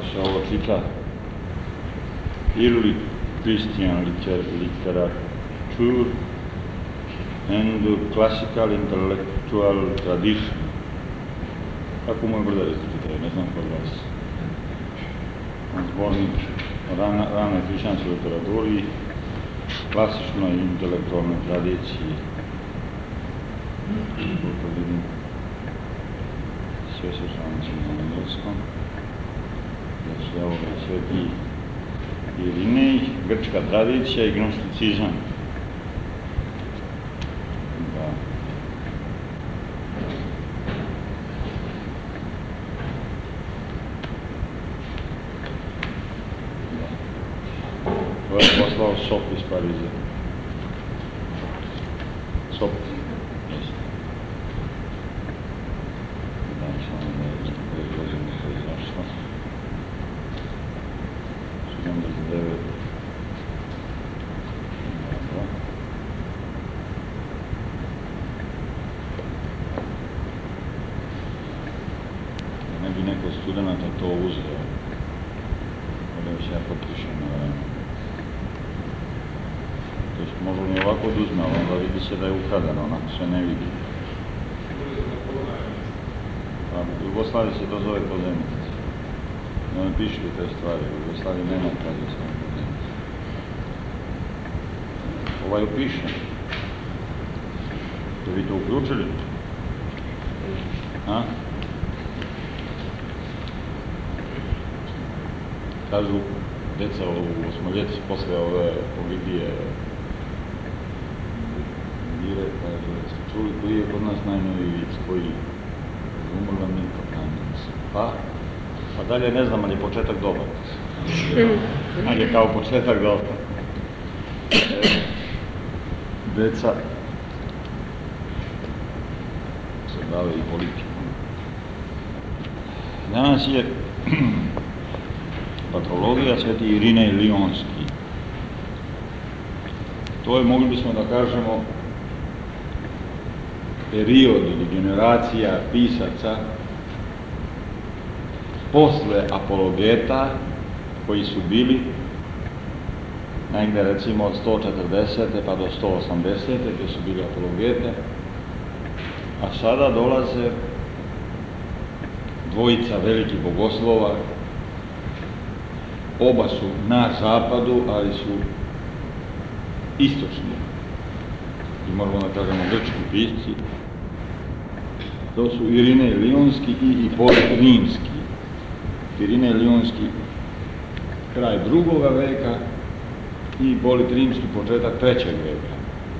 se ovo čita Early Christian Literature and Classical Intellectual Tradition. Kako moj brodari to čitaju, ne znam kod vas. Zbornik rane hrišćanske literaturi, klasičnoj intelektualnoj tradiciji. Koliko vidim, sve su članci na engleskom. Da su ovoga Sveti Irinej, grčka tradicija i gnosticizam. Da. To je poslao Sop iz Pariza. Sop. Jeste. Da, samo da izlazim to izašlo. 79. Ne bi neko studenta to uzeo. Da se ja potpišem na vreme. To je možda mi ovako oduzme, ali onda vidi se da je ukradeno, onako se ne vidi. U Jugoslaviji se to zove pozemica. Ne pišli te stvari, u Jugoslaviji nema krađe s tom pozemicom. Ovaj upiše. Ste vi to uključili? A? Kažu, deca u Osmoljeci posle ove Olivije Mire, kaže, čuli koji je kod nas najnoviji vic, koji umrla Milka Planjic. Pa dalje ne znam, ali je početak dobar. Ali je kao početak dobar. Deca se bave i politikom. Danas je patrologija Sveti Irinej Lionski. To je, mogli bismo da kažemo, period ili generacija pisaca posle apologeta koji su bili negde recimo od 140. pa do 180. gde su bili apologete, a sada dolaze dvojica velikih bogoslova. Oba su na zapadu, ali su istočni. I moramo da kažemo grčki pisci. To su Irinej Lionski i Hipolit Rimski. Irinej Lionski kraj 2. veka i Hipolit Rimski početak 3. veka.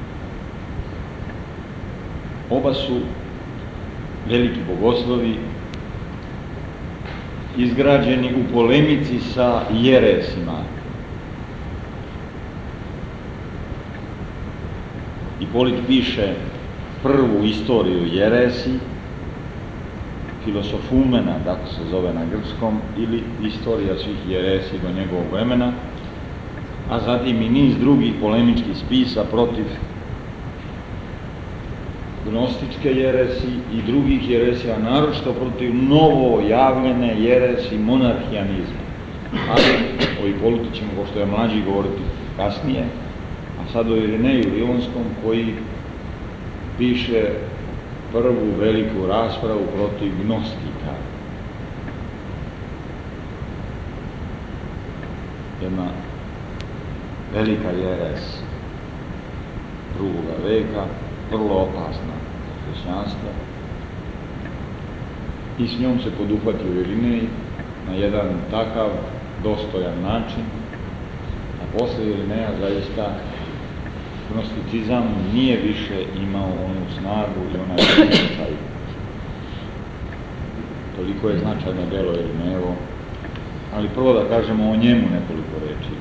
Oba su veliki bogoslovi, izgrađeni u polemici sa jeresima. Hipolit piše prvu istoriju jeresi, Filosofumena, tako se zove na grčkom, ili istorija svih jeresi do njegovog vremena, a zatim i niz drugih polemičkih spisa protiv gnostičke jeresi i drugih jeresi, a naročito protiv novo javljene jeresi monarhijanizma. Ali o Hipolitu ćemo, ko što je mlađi, govoriti kasnije, a sad o Irineju Lionskom, koji piše prvu veliku raspravu protiv gnostika. Jedna velika jeres 2. veka, vrlo opasna za hrišćanstvo, i s njom se poduhvatio Irinej na jedan takav dostojan način, a posle Irineja zaista gnosticizam nije više imao onu snagu i onaj značaj. Toliko je značajno delo Irinejevo, ali prvo da kažemo o njemu nekoliko reči.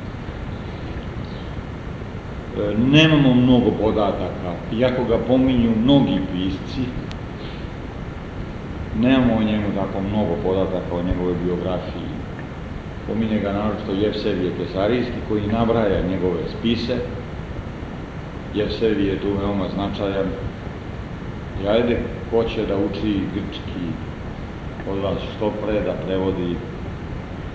Nemamo mnogo podataka, iako ga pominju mnogi pisci, nemamo o njemu tako mnogo podataka o njegovoj biografiji. Pominje ga naročito Jevsevije Kesarijski, koji nabraja njegove spise. Jevsevije je tu veoma značajan. I ajde, ko će da uči grčki od vas što pre da prevodi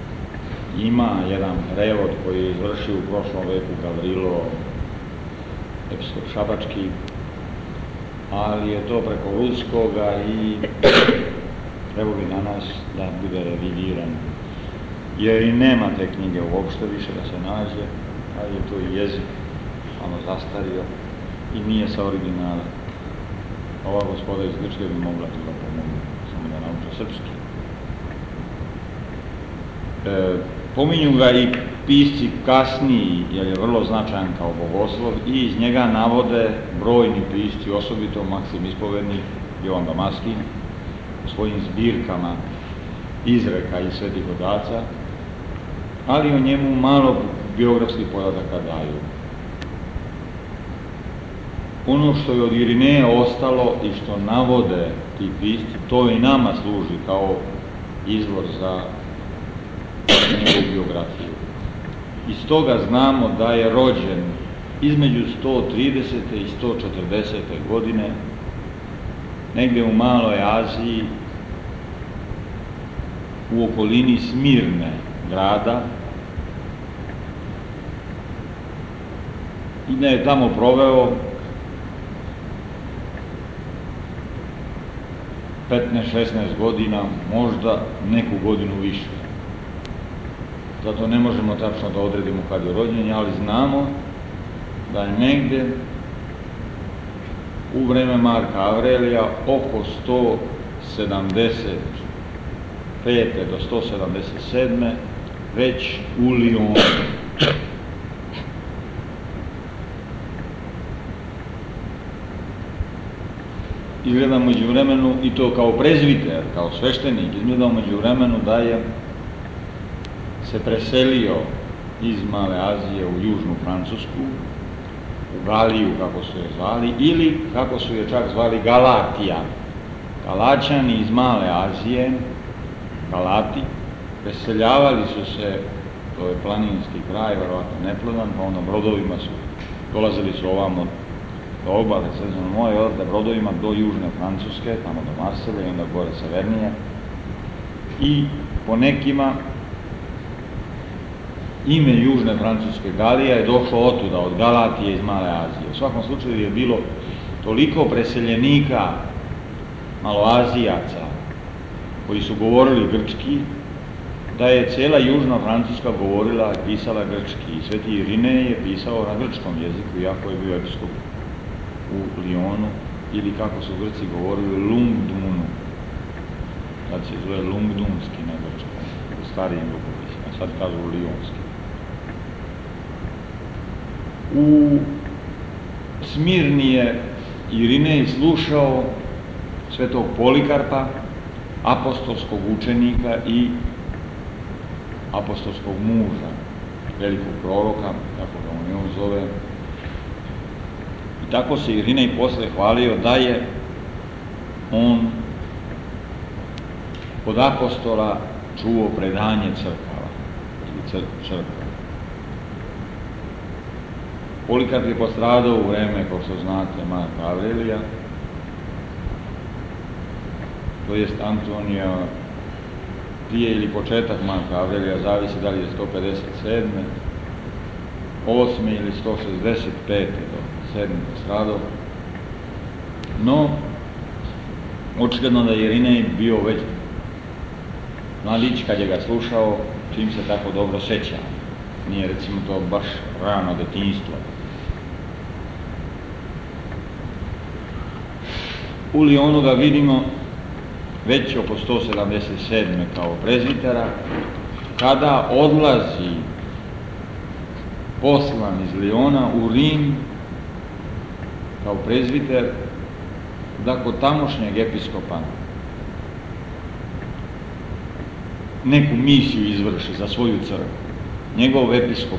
ima jedan prevod koji je izvršio u prošlom veku Gavrilo, episkop Šabački, ali je to preko ruskoga i treba bi na nas da bude revidiran. Jer i nema te knjige uopšte više da se nađe, ali je to i jezik, ono zastario i nije sa originala. Ova gospoda iz Grčke bi mogla tu da pomogu, samo da nauče srpski. Pominju ga i pisci kasniji, jer je vrlo značajan kao bogoslov, i iz njega navode brojni pisci, osobito Maksim Ispovednik, Jovan Damaskin, u svojim zbirkama izreka i svetih otaca, ali o njemu malo biografskih podataka daju. Ono što je od Irineja ostalo i što navode ti pisci, to i nama služi kao izvor za njegovu biografiju. Iz toga znamo da je rođen između 130. i 140. godine negdje u Maloj Aziji, u okolini Smirne grada, i da je tamo proveo 15-16 godina, možda neku godinu više. Zato ne možemo tačno da odredimo kad je rođen, ali znamo da je negde u vreme Marka Avrelija oko 175. do 177. već u Lionu. Izgleda među vremenu, i to kao prezviter, kao sveštenik, izgleda među vremenu da je se preselio iz Male Azije u južnu Francusku, u Galiju, kako su je zvali, ili kako su je čak zvali Galatija. Galačani iz Male Azije, Galati, preseljavali su se, to je planinski kraj, verovatno neplodan, pa onda brodovima dolazili su ovamo do obale Sredozemnog mora, odavde brodovima do južne Francuske, tamo do Marsele i onda gore severnije. I po nekima ime južne Francuske Galija je došlo otuda, od Galatije iz Male Azije. U svakom slučaju je bilo toliko preseljenika Maloazijaca koji su govorili grčki, da je cijela južna Francuska govorila i pisala grčki. I sveti Irinej je pisao na grčkom jeziku, iako je bio episkop u Lionu, ili kako su Grci govorili, Lungdunu. Sad se zove Lungdunski na grčkom, u starijim rukopisima, sad kažu Lionski. U Smirni je Irinej slušao svetog Polikarpa, apostolskog učenika i apostolskog muža, velikog proroka, kako ga on zove. I tako se Irinej posle hvalio da je on od apostola čuo predanje crkava, ili crkva. Polikarp je postradao u vreme, kao što znate, Marka Avrelija, to jest Antonija, prije ili početak Marka Avrelija, zavisi da li je 157. 8. ili 165. do 7. postradao. No, očigledno da je Irinej bio već mladić kad je ga slušao, čim se tako dobro seća. Nije, recimo, to baš rano detinjstvo. U Lionu ga vidimo već oko 177. kao prezvitera, kada odlazi poslan iz Liona u Rim kao prezviter, da kod tamošnjeg episkopa neku misiju izvrši za svoju crkvu. Njegov episkop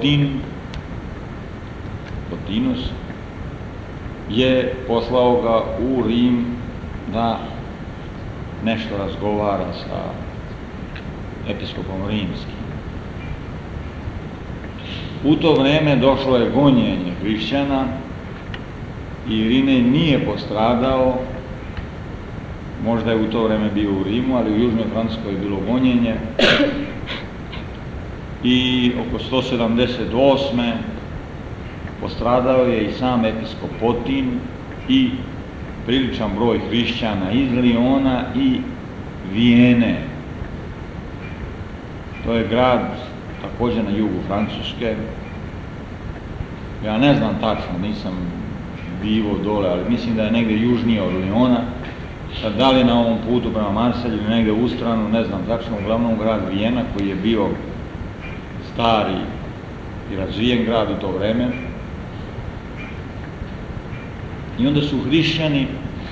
Potinus je poslao ga u Rim da nešto razgovara sa episkopom rimskim. U to vreme došlo je gonjenje hrišćana i Irinej nije postradao, možda je u to vreme bio u Rimu, ali u južnoj Francuskoj je bilo gonjenje i oko 178. postradao je i sam episkop Potin i priličan broj hrišćana iz Liona i Vijene. To je grad također na jugu Francuske. Ja ne znam tačno, nisam bivo dole, ali mislim da je negdje južnije od Liona. Sad, da li na ovom putu prema Marselju ili negdje u stranu, ne znam tačno, uglavnom grad Vijena koji je bio stari i razvijen grad u to vreme. I onda su hrišćani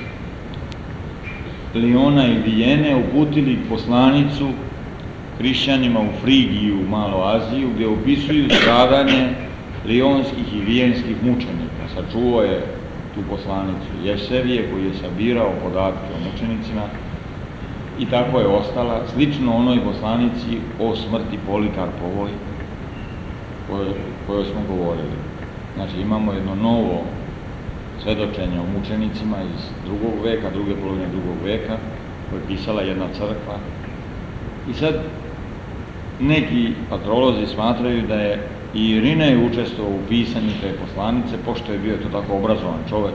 Liona i Vijene uputili poslanicu hrišćanima u Frigiju, u Malu Aziju, gdje opisuju stradanje lionskih i vijenskih mučenika. Sačuvao je tu poslanicu Jevsevije koji je sabirao podatke o mučenicima i tako je ostala, slično onoj poslanici o smrti Polikarpovoj kojoj smo govorili. Znači imamo jedno novo svedočenje o mučenicima iz drugog veka, druge polovine drugog veka, koje je pisala jedna crkva. I sad neki patrolozi smatraju da je i Irinej učestvovao u pisanju te poslanice, pošto je bio to tako obrazovan čovjek.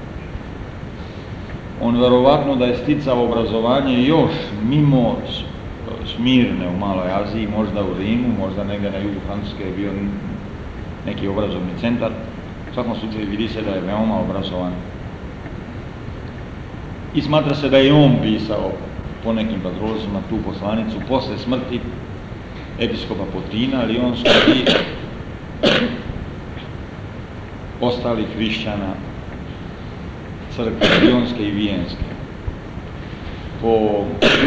On verovatno da je sticao obrazovanje još mimo Smirne u Maloj Aziji, možda u Rimu, možda negdje na jugu Francuske je bio neki obrazovni centar. U svakom slučaju vidi se da je veoma obrazovan. I smatra se da je on pisao po nekim patrolozima tu poslanicu posle smrti episkopa Potina, Lionskog i ostalih hrišćana crkve Lionske i Vijenske. Po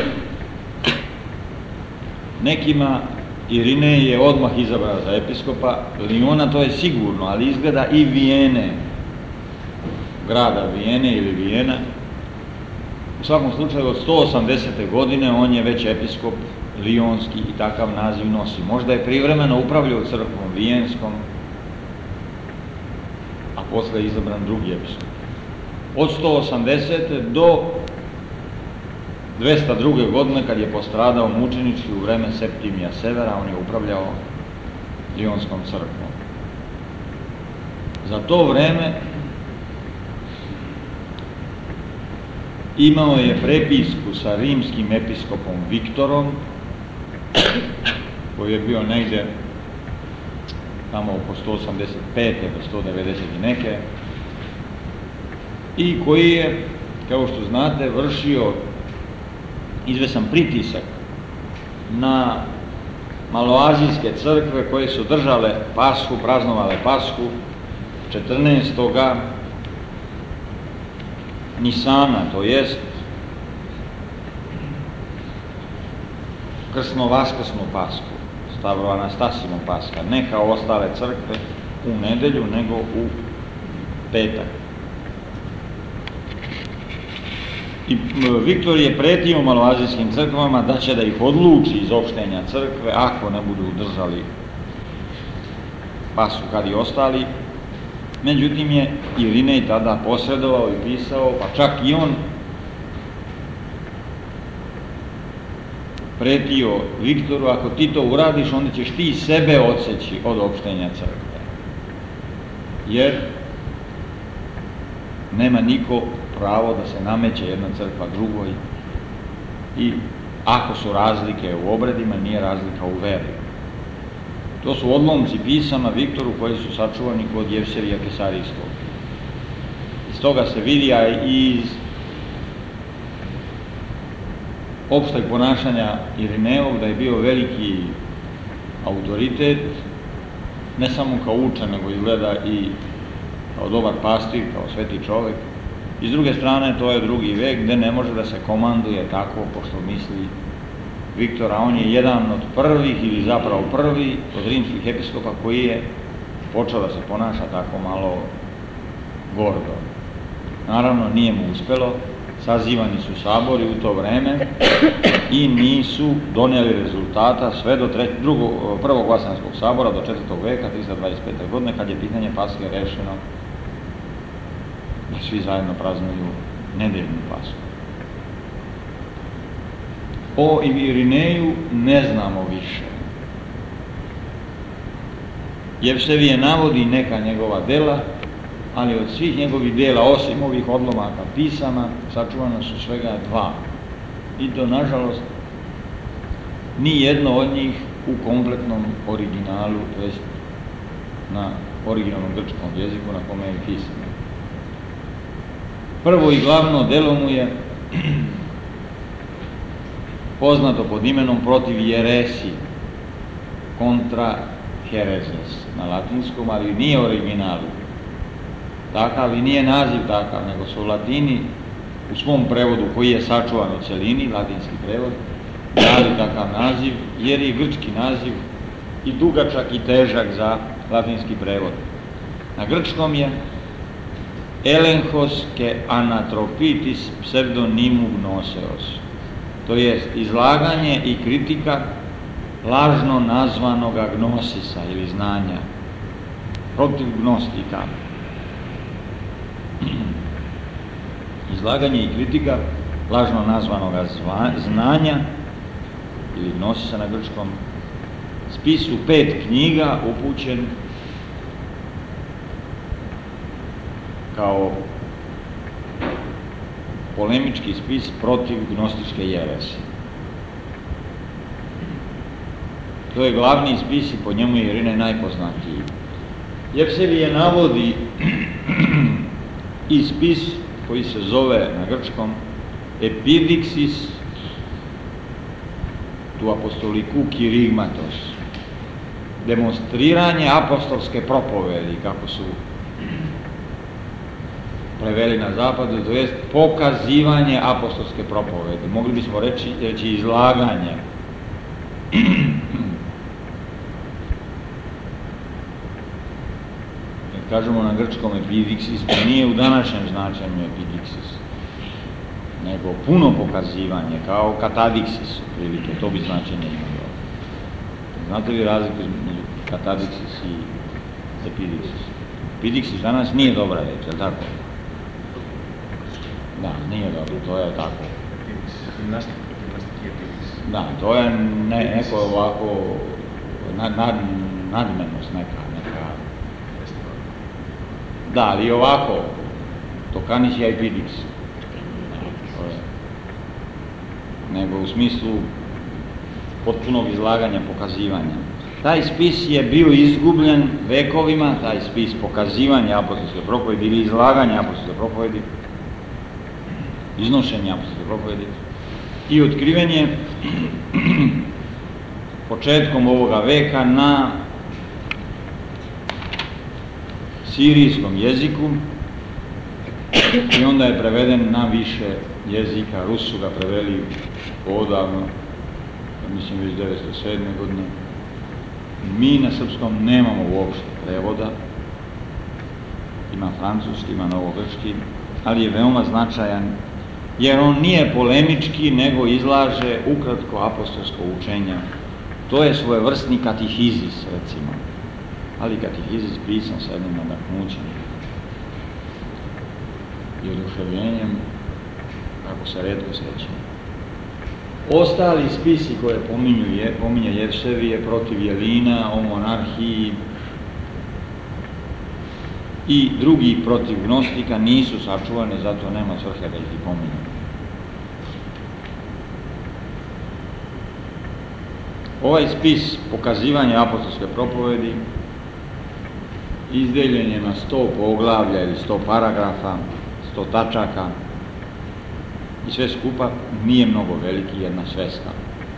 nekima Irinej je odmah izabran za episkopa Liona, to je sigurno, ali izgleda i Vijene, grada Vijene ili Vijena. U svakom slučaju od 180. godine on je već episkop Lionski i takav naziv nosi. Možda je privremeno upravljao crkvom Vijenskom, a posle je izabran drugi episkop. Od 180. do 202. godine, kad je postradao mučenički u vreme Septimija Severa, on je upravljao Lionskom crkvom. Za to vreme imao je prepisku sa rimskim episkopom Viktorom, koji je bio negdje tamo oko 185. do 190. i neke, i koji je, kao što znate, vršio izvesan pritisak na maloazijske crkve koje su držale Pashu, praznovale Pashu 14. Nisana, to jest krsno-vaskrsnu Pashu, Stavro-Anastasinu Pasha, ne kao ostale crkve u nedelju, nego u petak. I Viktor je pretio maloazijskim crkvama da će da ih odluči iz opštenja crkve ako ne budu držali Pashu kad i ostali. Međutim je Irinej tada posredovao i pisao, pa čak i on pretio Viktoru, ako ti to uradiš, onda ćeš ti sebe odseći od opštenja crkve. Jer nema niko pravo da se nameće jedna crkva drugoj i ako su razlike u obredima, nije razlika u veri. To su odlomci pisama Viktoru koji su sačuvani kod Jevsevija Kesarijskog. Iz toga se vidi, a iz opšteg ponašanja Irinejov, da je bio veliki autoritet, ne samo kao učen, nego izgleda i kao dobar pastir, kao sveti čovjek. I s druge strane, to je drugi vek gdje ne može da se komanduje tako, pošto misli Viktor, a on je jedan od prvih, ili zapravo prvi od rimskih episkopa koji je počeo da se ponaša tako malo gordo. Naravno, nije mu uspelo, sazivani su sabori u to vreme i nisu donijeli rezultata sve do prvog Vaseljanskog sabora do 4. veka, 325. godine, kad je pitanje Paske rešeno da svi zajedno praznuju nedeljnu Pasku. O Irineju ne znamo više. Jevsevije navodi neka njegova dela, ali od svih njegovih dela, osim ovih odlomaka pisama, sačuvana su svega 2. I to, nažalost, ni jedno od njih u kompletnom originalu, to jest na originalnom grčkom jeziku na kome je pisano. Prvo i glavno delo mu je poznato pod imenom Protiv jeresi, kontra herezes na latinskom, ali nije originalu takav i nije naziv takav, nego su Latini u svom prevodu, koji je sačuvan u celini, latinski prevod, dali takav naziv, jer je grčki naziv i dugačak i težak za latinski prevod. Na grčkom je Elenchos ke anatropitis pseudonimu gnoseos, to je izlaganje i kritika lažno nazvanoga gnosisa ili znanja, protiv gnostika. Izlaganje i kritika lažno nazvanoga znanja ili gnosisa na grčkom. Spis u 5 knjiga upućen kao polemički spis protiv gnostičke jeresi. To je glavni spis i po njemu je Irine najpoznatiji. Jevsevije navodi i spis koji se zove na grčkom Epidiksis tu apostoliku kirigmatos, demonstriranje apostolske propovedi, kako su preveli na zapadu, to jest pokazivanje apostolske propovedi. Mogli bismo reći izlaganje. Kažemo na grčkom epidiksis, to nije u današnjem značenju epidiksis, nego puno pokazivanje, kao katadiksis, prilike, to bi značenje imalo. Znate li razliku između katadiksis i epidiksis? Epidiksis danas nije dobra reč, je li tako? Da, nije dobro, to je tako. Da, to je neko ovako nadmenost neka. Da, ali ovako, tokanis je epidiks. Nego u smislu potpunog izlaganja, pokazivanja. Taj spis je bio izgubljen vekovima, taj spis pokazivanja apostolske propovedi ili izlaganja apostolske propovedi, iznošenja apostolske propovedi, i otkriven je početkom ovoga veka na sirijskom jeziku i onda je preveden na više jezika. Rusi su ga preveli odavno, mislim već 1907. godine. Mi na srpskom nemamo uopšte prevoda, ima francuski, ima novogrčki, ali je veoma značajan jer on nije polemički, nego izlaže ukratko apostolsko učenje. To je svojevrsni katehizis, recimo, ali katehizis pisan sa jednim nadahnućem i oduševljenjem, kako se retko sreće. Ostali spisi koje pominje Jevsevije protiv Jelina, o monarhiji i drugi protiv gnostika nisu sačuvane, zato nema svrhe da ih i pominju. Ovaj spis pokazivanja apostolske propovedi izdeljen je na 100 poglavlja ili 100 paragrafa, 100 tačaka i sve skupa nije mnogo veliki, jedna sveska.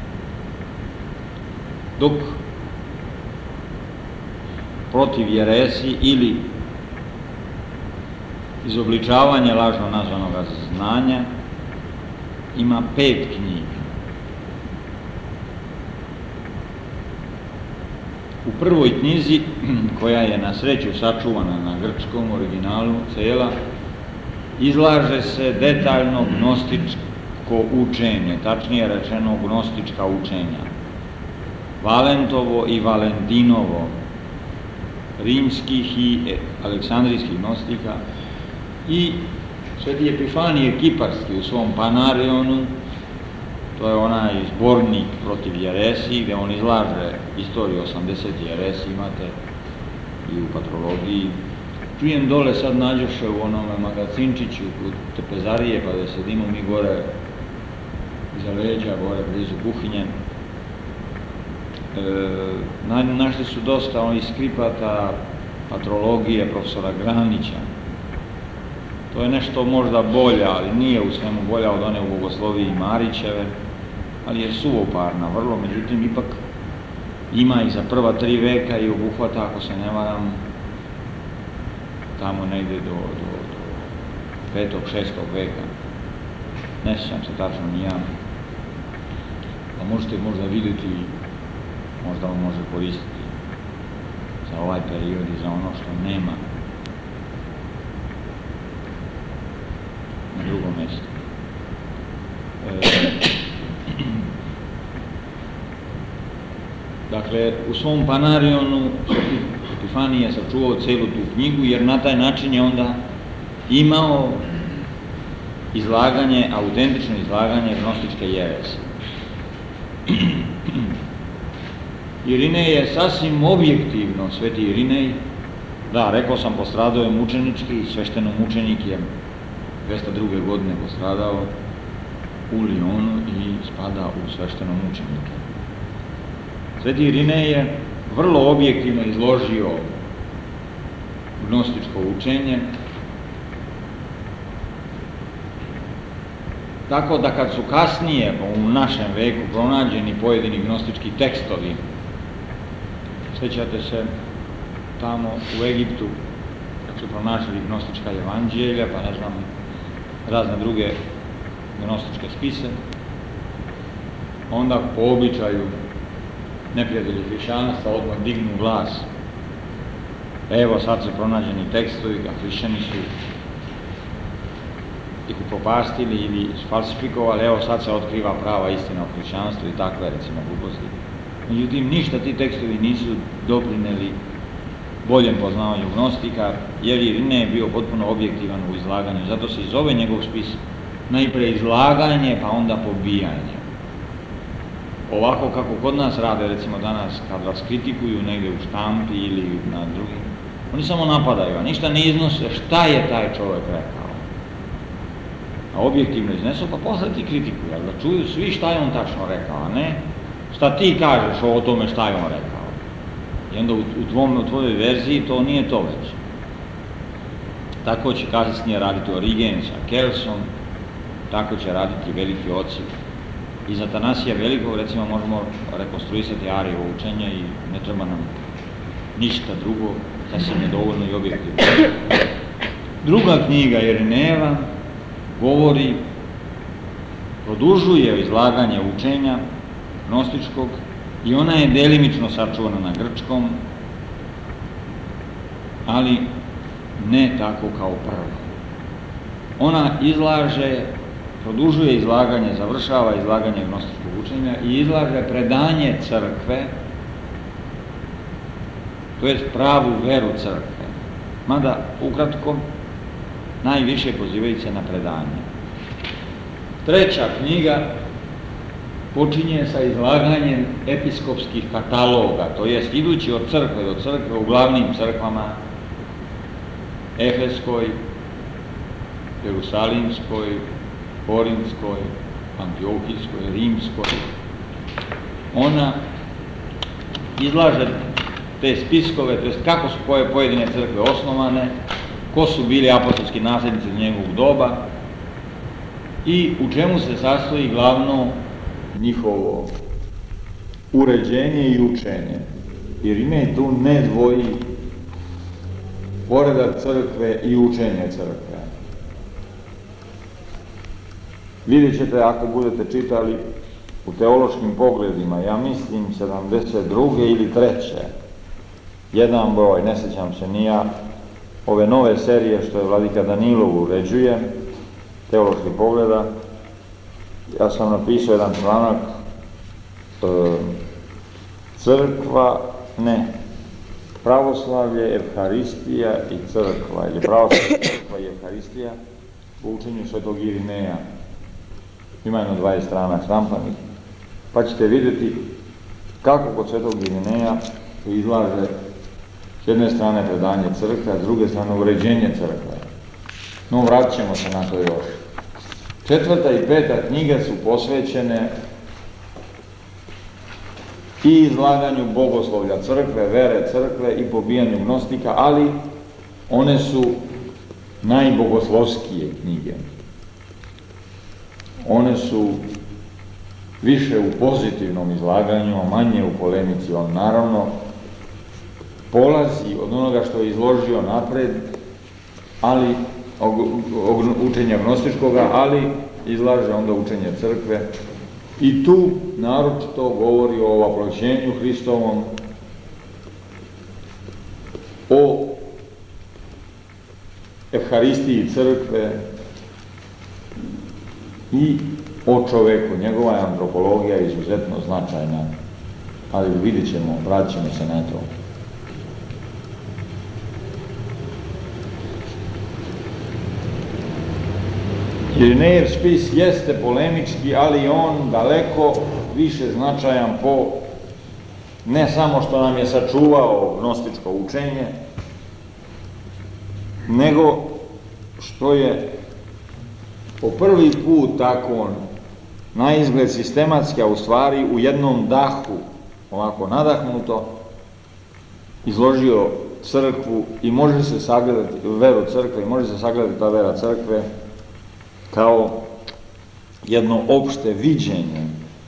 Dok protiv jeresi ili izobličavanje lažno nazvanog znanja ima 5 knjiga. U prvoj knjizi, koja je na sreću sačuvana na grčkom originalu cela, izlaže se detaljno gnostičko učenje, tačnije rečeno gnostička učenja. Valentovo i Valentinovo, rimskih i aleksandrijskih gnostika, i sveti Epifanije Kiparski u svom Panarionu, to je onaj zbornik protiv jeresi, gde on izlaže istoriju 80 jeresi, imate i u patrologiji. Čujem dole sad nađoše u onome magazinčiću kod trpezarije, pa da sedimo mi gore iza leđa, gore blizu kuhinje. Našli su dosta onih skripata patrologije profesora Granića. To je nešto možda bolje, ali nije u svemu bolja od one u Bogosloviji Marićeve, ali je suvoparna vrlo, međutim ipak ima i za prva 3 veka i obuhvata, ako se ne varam, tamo negdje do 5. 6. veka. Ne sjećam se tačno ni ja. Pa možete možda vidjeti, možda on može koristiti za ovaj period i za ono što nema na drugom mjestu. Dakle, u svom Panarionu Epifanije je sačuvao celu tu knjigu, jer na taj način je onda imao izlaganje, autentično izlaganje gnostičke jeresi. Irinej je sasvim objektivno, sveti Irinej, da, rekao sam, postradao je mučenički, svešteno mučenik je 202. godine postradao u Lyonu i spada u svešteno mučenike. Sveti Irinej je vrlo objektivno izložio gnostičko učenje, tako da kad su kasnije u našem veku pronađeni pojedini gnostički tekstovi, sjećate se tamo u Egiptu kad su pronašli gnostička evanđelja, pa ne znam, razne druge gnostičke spise, onda po običaju neprijatelji hrišćanstva odmah dignu glas. Evo sad su pronađeni tekstovi, a hrišćani su ih upropastili ili falsifikovali, evo sad se otkriva prava istina o hrišćanstvu i takve, recimo, gluposti. Međutim, ništa ti tekstovi nisu doprineli boljem poznavanju gnostika, jer Irinej je bio potpuno objektivan u izlaganju. Zato se i zove njegov spis najprije izlaganje, pa onda pobijanje. Ovako kako kod nas rade, recimo danas, kad vas kritikuju negdje u štampi ili na drugim, oni samo napadaju, a ništa ne iznose šta je taj čovjek rekao. A objektivno iznesu, pa posle ti kritikuju, ali da čuju svi šta je on tačno rekao, a ne šta ti kažeš o tome šta je on rekao. I onda u tvojoj verziji to nije to već. Tako će kasnije raditi Origen sa Kelsom, tako će raditi veliki oci. Iz Atanasija Velikog, recimo, možemo rekonstruisati Arijevo učenje i ne treba nam ništa drugo, sasvim je dovoljno i objektivno. Druga knjiga Irinejeva govori, produžuje izlaganje učenja gnostičkog i ona je delimično sačuvana na grčkom, ali ne tako kao prva. Ona produžuje izlaganje, završava izlaganje gnostičkog učenja i izlaže predanje crkve, to je pravu veru crkve. Mada, ukratko, najviše pozivajući se na predanje. Treća knjiga počinje sa izlaganjem episkopskih kataloga, to jest idući od crkve do crkve u glavnim crkvama Efeskoj, Jerusalimskoj, Korinskoj, Antiohijskoj, Rimskoj. Ona izlaže te spiskove, to jest kako su pojedine crkve osnovane, ko su bili apostolski nasljednici njegovog doba i u čemu se sastoji glavno njihovo uređenje i učenje. Irinej tu ne dvoji poredak crkve i učenje crkve. Vidjet ćete, ako budete čitali u teološkim pogledima, ja mislim 72. ili 3. jedan broj, ne sjećam se ni ja, ove nove serije što je vladika Danilov uređuje, teoloških pogleda, ja sam napisao jedan članak pravoslavlje, evharistija i crkva, ili pravoslavlje, crkva i evharistija u učenju svetog Irineja. Ima jedno 20 strana štampanih, pa ćete vidjeti kako kod svetog Irineja izlaže S jedne strane predanje crkve, a s druge strane uređenje crkve. No, vratit ćemo se na to još. 4. i 5. knjiga su posvećene i izlaganju bogoslovlja crkve, vere crkve i pobijanju gnostika, ali one su najbogoslovskije knjige. One su više u pozitivnom izlaganju, a manje u polemici. On naravno polazi od onoga što je izložio napred, ali učenja gnostičkoga, ali izlaže onda učenje crkve. I tu naročito govori o ovaploćenju Hristovom, o Evharistiji crkve i o čoveku. Njegova je antropologija izuzetno značajna, ali vidjet ćemo, vratit ćemo se na to. Irinejev spis jeste polemički, ali on daleko više značajan po ne samo što nam je sačuvao gnostičko učenje, nego što je po prvi put tako na izgled sistematski, a u stvari u jednom dahu, ovako nadahnuto, izložio crkvu i može se sagledati veru crkve, i može se sagledati ta vera crkve kao jedno opšte viđenje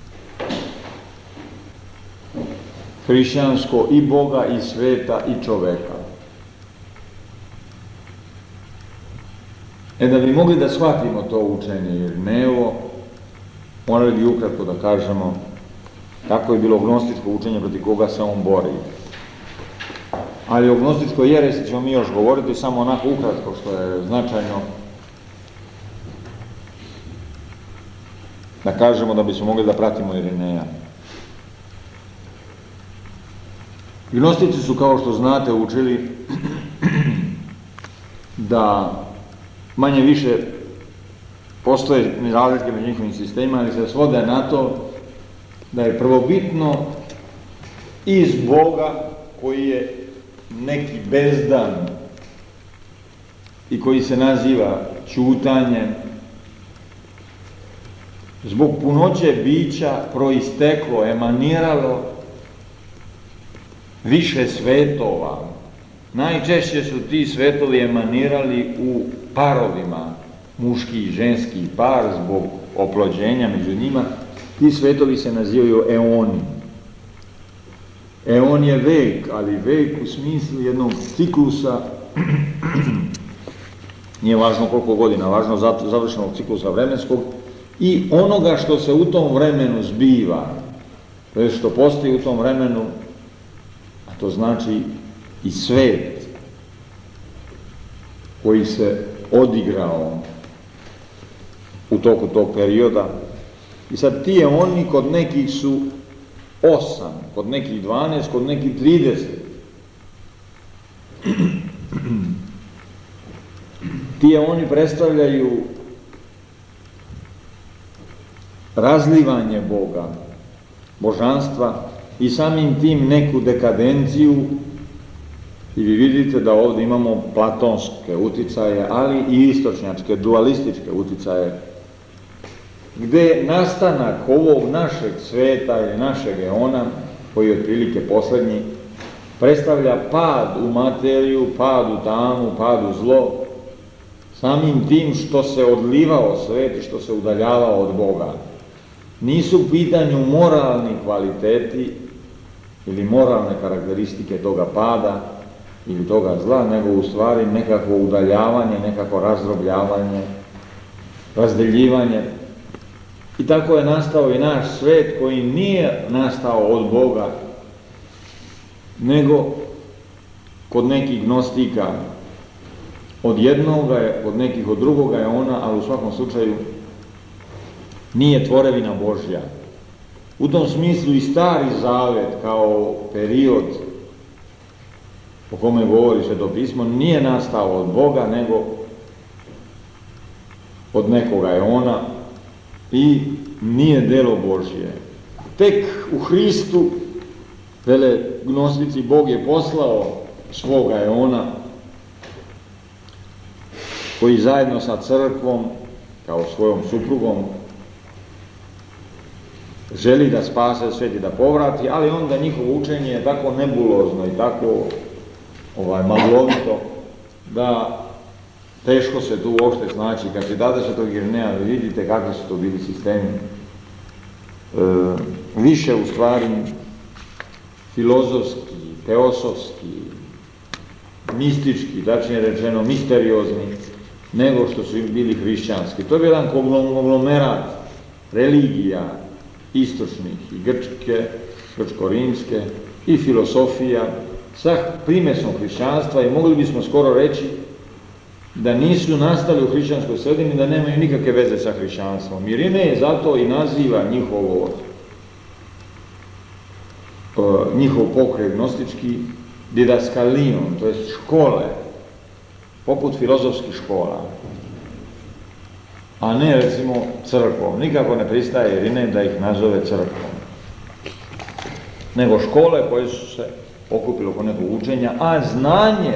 hrišćansko i Boga i sveta i čoveka. Da bi mogli da shvatimo to učenje Irinejevo, morali bi ukratko da kažemo kako je bilo gnostičko učenje protiv koga se on bori. Ali o gnostičkoj jeresi ćemo mi još govoriti, samo onako ukratko što je značajno da kažemo da bismo mogli da pratimo Irineja. Gnostici su, kao što znate, učili da manje više postoje razlike među njihovim sistemima, ali se svode na to da je prvobitno iz Boga, koji je neki bezdan i koji se naziva ćutanjem, zbog punoće bića proisteklo, emaniralo više svetova. Najčešće su ti svetovi emanirali u parovima, muški i ženski par, zbog oplođenja među njima. Ti svetovi se nazivaju eoni. Eon je vek, ali vek u smislu jednog ciklusa, nije važno koliko godina, važno završenog ciklusa vremenskog i onoga što se u tom vremenu zbiva, to je što postoji u tom vremenu, a to znači i svet koji se odigrao u toku tog perioda. I sad ti oni kod nekih su 8, kod nekih 12, kod nekih 30. Ti oni predstavljaju razlivanje Boga, božanstva i samim tim neku dekadenciju. I vi vidite da ovdje imamo platonske uticaje, ali i istočnjačke, dualističke uticaje, gde nastanak ovog našeg sveta ili našeg eona, koji je otprilike poslednji, predstavlja pad u materiju, pad u tamu, pad u zlo, samim tim što se odlivao svet i što se udaljavao od Boga. Nisu u pitanju moralni kvaliteti ili moralne karakteristike toga pada ili toga zla, nego u stvari nekako udaljavanje, nekako razdrobljavanje, razdeljivanje. I tako je nastao i naš svet, koji nije nastao od Boga, nego kod nekih gnostika od jednoga, kod nekih od drugoga je ona, ali u svakom slučaju nije tvorevina Božja. U tom smislu i Stari Zavet kao period o kome govori Sveto pismo nije nastao od Boga, nego od nekoga eona i nije delo Božje. Tek u Hristu, vele gnostici, Bog je poslao svoga eona, koji zajedno sa crkvom, kao svojom suprugom, želi da spase svijet i da povrati, ali onda njihovo učenje je tako nebulozno i tako maglovito, da teško se tu uopšte snaći. Kad čitate Svetog Irineja, vidite kakvi su to bili sistemi. Više u stvari filozofski, teosofski, mistički, tačnije rečeno misteriozni, nego što su bili hrišćanski. To je jedan konglomerat religija istočnih i grčke, grčko-rimske i filosofija sa primesom hrišćanstva, i mogli bismo skoro reći da nisu nastali u hrišćanskoj sredini, da nemaju nikakve veze sa hrišćanstvom. Irinej zato i naziva njihov pokret gnostički didaskalijom, to jest škole, poput filozofskih škola, a ne recimo crkvom. Nikako ne pristaje Irinej da ih nazove crkvom, nego škole koje su se okupile oko nekog učenja, a znanje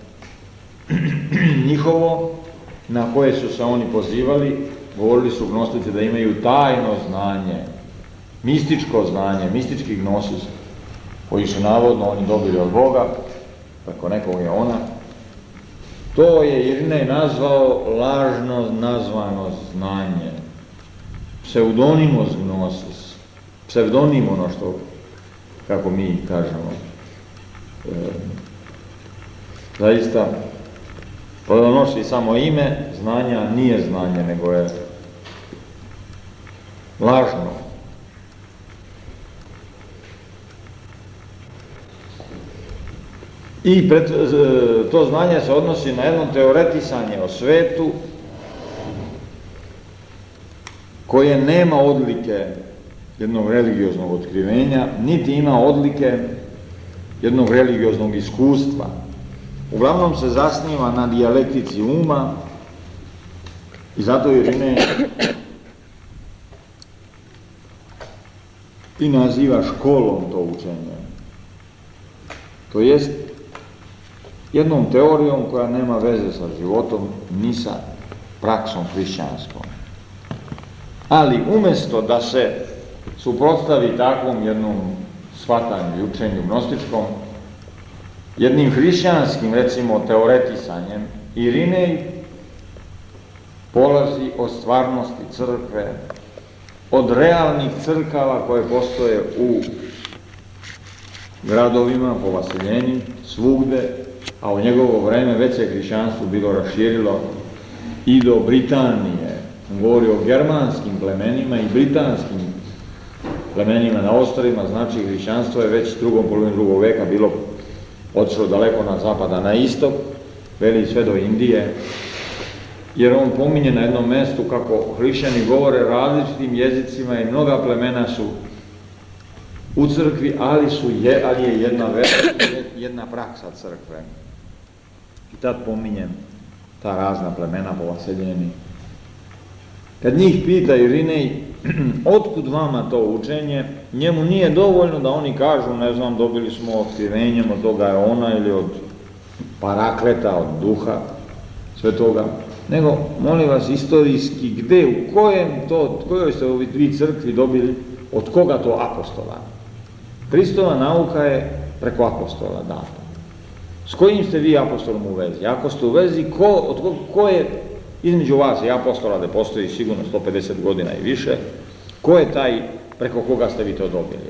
njihovo na koje su se oni pozivali, govorili su gnostici da imaju tajno znanje, mističko znanje, mistički gnosis, koji su navodno oni dobili od Boga, preko nekog je ona. To je Irinej nazvao lažno nazvano znanje, pseudonimos gnosis, pseudonim ono što, kako mi kažemo, zaista plodonosi samo ime, znanja nije znanje, nego je lažno. I to znanje se odnosi na jedno teoretisanje o svetu koje nema odlike jednog religioznog otkrivenja, niti ima odlike jednog religioznog iskustva. Uglavnom se zasniva na dijalektici uma i zato Irinej i naziva školom to učenje. To jest jednom teorijom koja nema veze sa životom ni sa praksom hrišćanskom. Ali umjesto da se suprotstavi takvom jednom shvatanju i učenju gnostičkom, jednim hrišćanskim, recimo, teoretisanjem, Irinej polazi od stvarnosti crkve, od realnih crkava koje postoje u gradovima, po vaseljeni, svugde, a u njegovo vreme već se hrišćanstvo bilo raširilo i do Britanije. On govori o germanskim plemenima i britanskim plemenima na ostrvima, znači hrišćanstvo je već drugom polovini drugog veka bilo otišlo daleko na zapada, na istok, veli sve do Indije, jer on pominje na jednom mjestu kako hrišćani govore različitim jezicima i mnoga plemena su u crkvi, ali je jedna praksa crkve. I tad pominjem ta razna plemena povaseljeni. Kad njih pita Irinej, otkud vama to učenje, njemu nije dovoljno da oni kažu, ne znam, dobili smo otkrivenjem od toga je ona ili od Parakleta, od duha svetoga, nego, molim vas, istorijski, gde, u kojoj ste vi crkvi dobili, od koga to apostola? Kristova nauka je preko apostola data. S kojim ste vi apostolom u vezi? Ako ste u vezi, ko je između vas i apostola, da postoji sigurno 150 godina i više, ko je taj preko koga ste vi to dobili?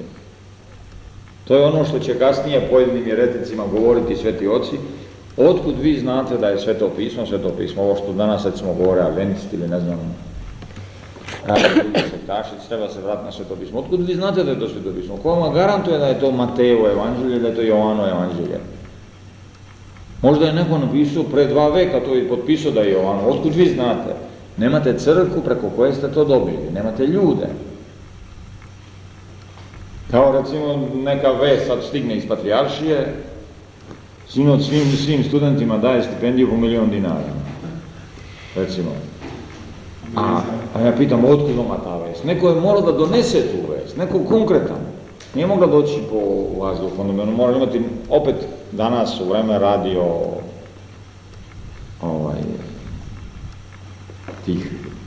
To je ono što će kasnije pojedinim jereticima govoriti sveti oci. Otkud vi znate da je sveto pismo, ovo što danas recimo govore adventisti ili ne znam, sektašici, treba se vratiti na sveto pismo. Otkud vi znate da je to sveto pismo? Ko vam garantuje da je to Matejevo evanđelje, da je to Jovanovo evanđelje? Možda je neko napisao pre 2 veka to i potpisao da je Jovanovo. Otkud vi znate? Nemate crkvu preko koje ste to dobili, nemate ljude. Kao recimo neka vest sad stigne iz Patrijaršije, Sinod svim studentima daje stipendiju po 1.000.000 dinara. Recimo. A ja pitam, otkud vam ta vest? Neko je morao da donese tu vest, neko konkretan. Nije mogla doći po vazduhu, onda mora imati opet danas u vreme radio tih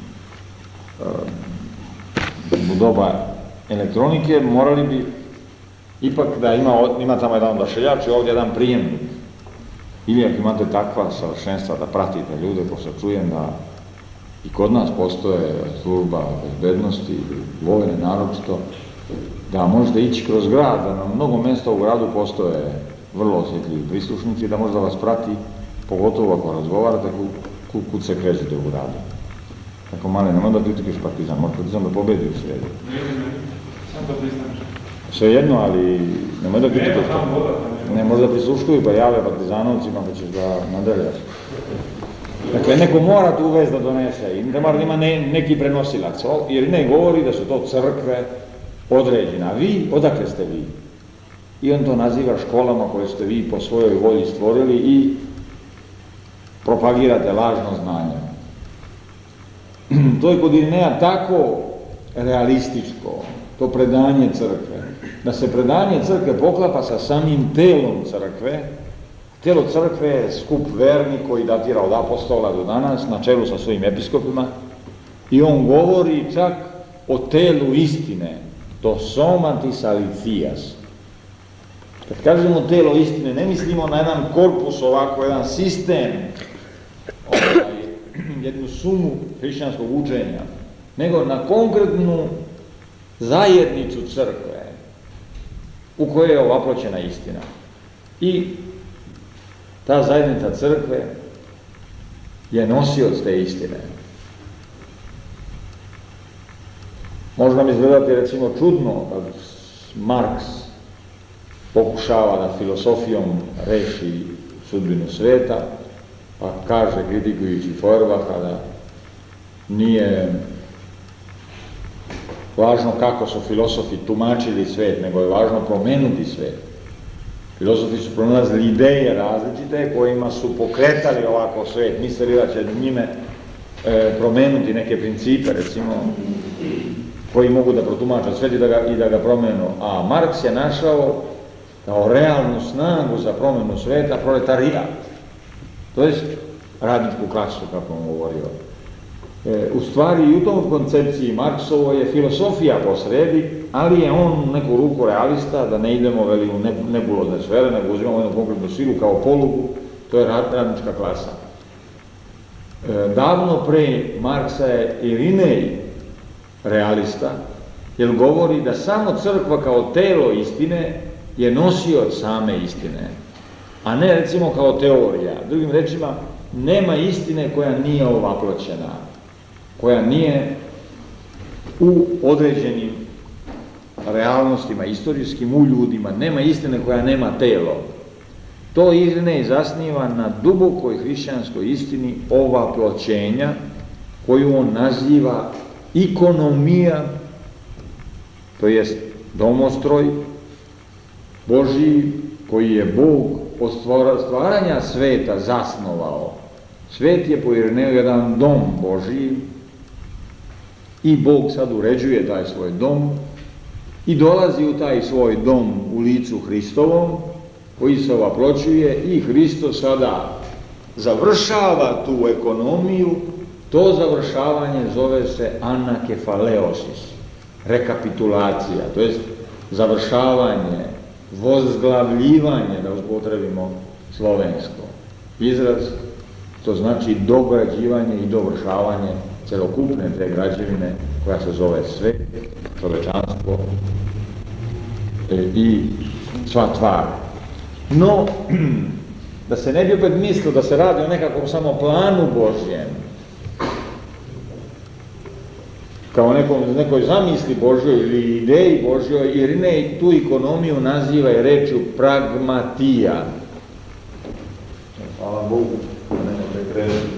u doba elektronike, morali bi ipak da ima tamo jedan odašiljač i ovdje jedan prijemnik. Ili ako imate takva savršenstva da pratite ljude, pošto čujem da i kod nas postoje služba bezbednosti, vojne naročito, da možete ići kroz grad, da na mnogo mjesta u gradu postoje vrlo osjetljivi prislušnici, da možda vas prati, pogotovo ako razgovarate, kud se krećete u gradu. Tako male, nemoj da kritikuješ Partizan, može Partizan da pobedi u svijetu. Samo da pristaneš. Sve jedno, ali nemoj da kritikuješ. Ne, možda prisluškuju pa jave Partizanovcima pa ćeš da nadaljaš. Dakle, neko mora tu vest da donese i ne mora da ima neki prenosilac, jer ne govori da su to crkve određene, a vi, odakle ste vi? I on to naziva školama koje ste vi po svojoj volji stvorili i propagirate lažno znanje. To je kod Irineja tako realističko, to predanje crkve, da se predanje crkve poklapa sa samim telom crkve. Telo crkve je skup verni koji datira od apostola do danas, na čelu sa svojim episkopima, i on govori čak o telu istine, to somatis alicias. Kad kažemo telo istine, ne mislimo na jedan korpus ovako, jedan sistem, jednu sumu hrišćanskog učenja, nego na konkretnu zajednicu crkve u kojoj je ovaploćena istina. I ta zajednica crkve je nosioc te istine. Može nam izgledati recimo čudno kad Marks pokušava da filosofijom reši sudbinu sveta, pa kaže, kritikujući Feuerbacha, da nije važno kako su filosofi tumačili svet, nego je važno promenuti svet. Filosofi su pronalazili ideje različite kojima su pokretali ovako svet, mislili da će njime promenuti neke principe, recimo, koji mogu da protumača svet i da ga promenu. A Marks je našao kao realnu snagu za promenu sveta proletarijat, to jest radničku klasu, kako on govorio. U stvari i u tom koncepciji Marksovo je filosofija posredi, ali je on u neku ruku realista, da ne idemo u nebulozne sfere, nego uzimamo jednu konkretnu silu kao polugu, to je radnička klasa. Davno pre Marksa je Irinej realista, jer govori da samo crkva kao telo istine je nosioc same istine, a ne recimo kao teorija. Drugim rečima, nema istine koja nije ovaploćena, koja nije u određenim realnostima istorijskim, u ljudima. Nema istine koja nema telo. To Irinej zasniva na dubokoj hrišćanskoj istini ovaploćenja, koju on naziva ikonomija, to jest domostroj Božiji koji je Bog od stvaranja sveta zasnovao. Svet je po Irineju jedan dom Božiji i Bog sad uređuje taj svoj dom i dolazi u taj svoj dom u licu Hristovom, koji se ovaploćuje, i Hristos sada završava tu ekonomiju. To završavanje zove se anakefaleosis, rekapitulacija, to jest završavanje, vozglavljivanje, da upotrebimo slovensko izraz, to znači dograđivanje i dovršavanje celokupne te građevine koja se zove svet, čovečanstvo i sva tvar. No, da se ne bi opet mislilo da se radi o nekakvom samo planu Božjem, kao nekoj zamisli Božjoj ili ideji Božjoj, Irinej tu ekonomiju naziva i rečju pragmatija. Hvala Bogu, nemate kredu.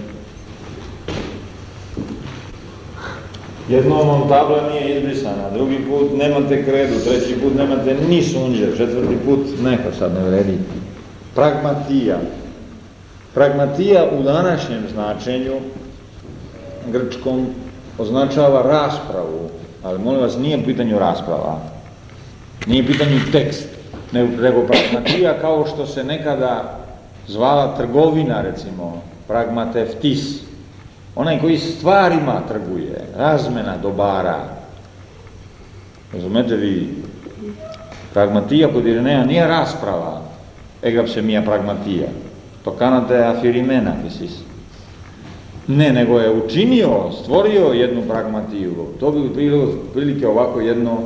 Jednom vam tabla nije izbrisana, drugi put nemate kredu, treći put nemate ni sunđer, četvrti put neka sad ne vredi. Pragmatija. Pragmatija u današnjem značenju grčkom označava raspravu, ali molim vas, nije u pitanju rasprava, nije u pitanju tekst, nego pragmatija kao što se nekada zvala trgovina, recimo, pragmateftis, onaj koji stvarima trguje, razmena dobara. Razumete vi, pragmatija kod Irineja nije rasprava, egapsemija pragmatija, to kanate afirimena, fisis. Ne, nego je učinio, stvorio jednu pragmatiju. To bi bilo prilike ovako jedno,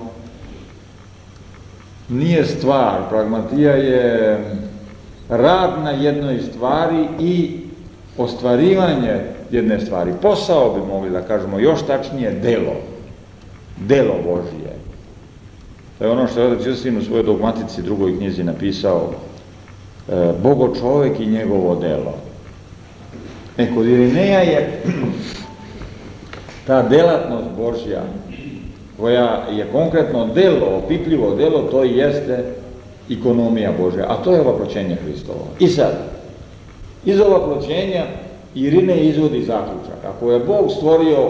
nije stvar, pragmatija je rad na jednoj stvari i ostvarivanje jedne stvari. Posao bi mogli da kažemo, još tačnije delo Božije. To je ono što je Otac Justin u svojoj dogmatici drugoj knjizi napisao, Bogo čovek i njegovo delo. Kod Irineja je ta delatnost Božja, koja je konkretno delo, opipljivo delo, to i jeste ikonomija Božja, a to je ovaploćenje Hristovo. I sad, iz ovaploćenja Irinej izvodi zaključak. Ako je Bog stvorio,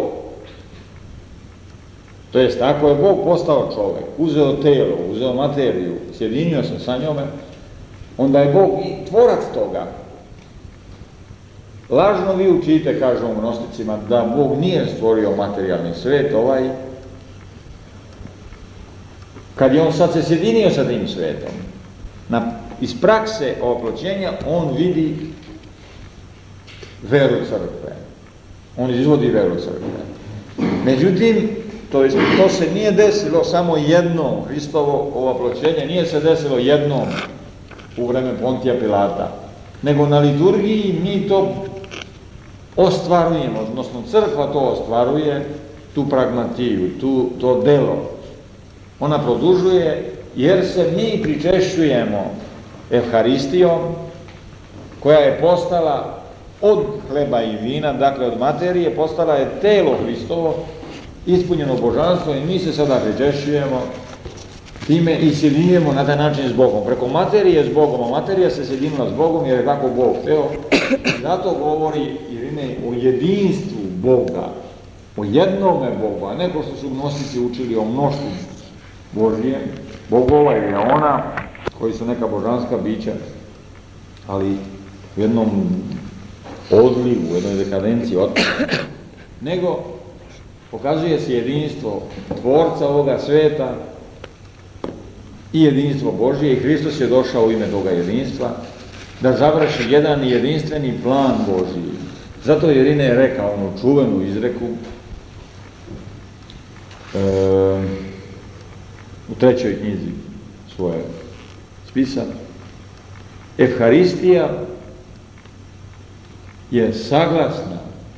to jest ako je Bog postao čovek, uzeo telo, uzeo materiju, sjedinio se sa njome, onda je Bog i tvorac toga. Lažno vi učite, kažu gnosticima, da Bog nije stvorio materijalni svet kad je on sad se sjedinio sa tim svetom. Iz prakse ovaploćenja on vidi veru crkve. On izvodi veru crkve. Međutim, to se nije desilo samo jednom. Hristovo ovaploćenje nije se desilo jednom u vreme Pontija Pilata, nego na liturgiji mi to ostvarujemo, odnosno crkva to ostvaruje, tu pragmatiju, to delo. Ona produžuje, jer se mi pričešćujemo Evharistijom, koja je postala od hleba i vina, dakle od materije, postala je telo Hristovo, ispunjeno božanstvo, i mi se sada pričešćujemo time i sjedinjujemo na taj način s Bogom. Preko materije s Bogom, a materija se sjedinila s Bogom jer je tako Bog hteo. Zato govori Irinej o jedinstvu Boga, o jednome Bogu, a ne ko što su gnostici učili o mnoštvu Božije, bogova ili ona, koji su neka božanska bića, ali u jednom odlivu, u jednoj dekadenciji nego pokazuje se jedinstvo tvorca ovoga sveta i jedinstvo Božije, i Hristos je došao u ime toga jedinstva da završi jedan jedinstveni plan Božiji. Zato je Irinej rekao onu čuvenu izreku u 3. knjizi svoje spisa: Evharistija je saglasna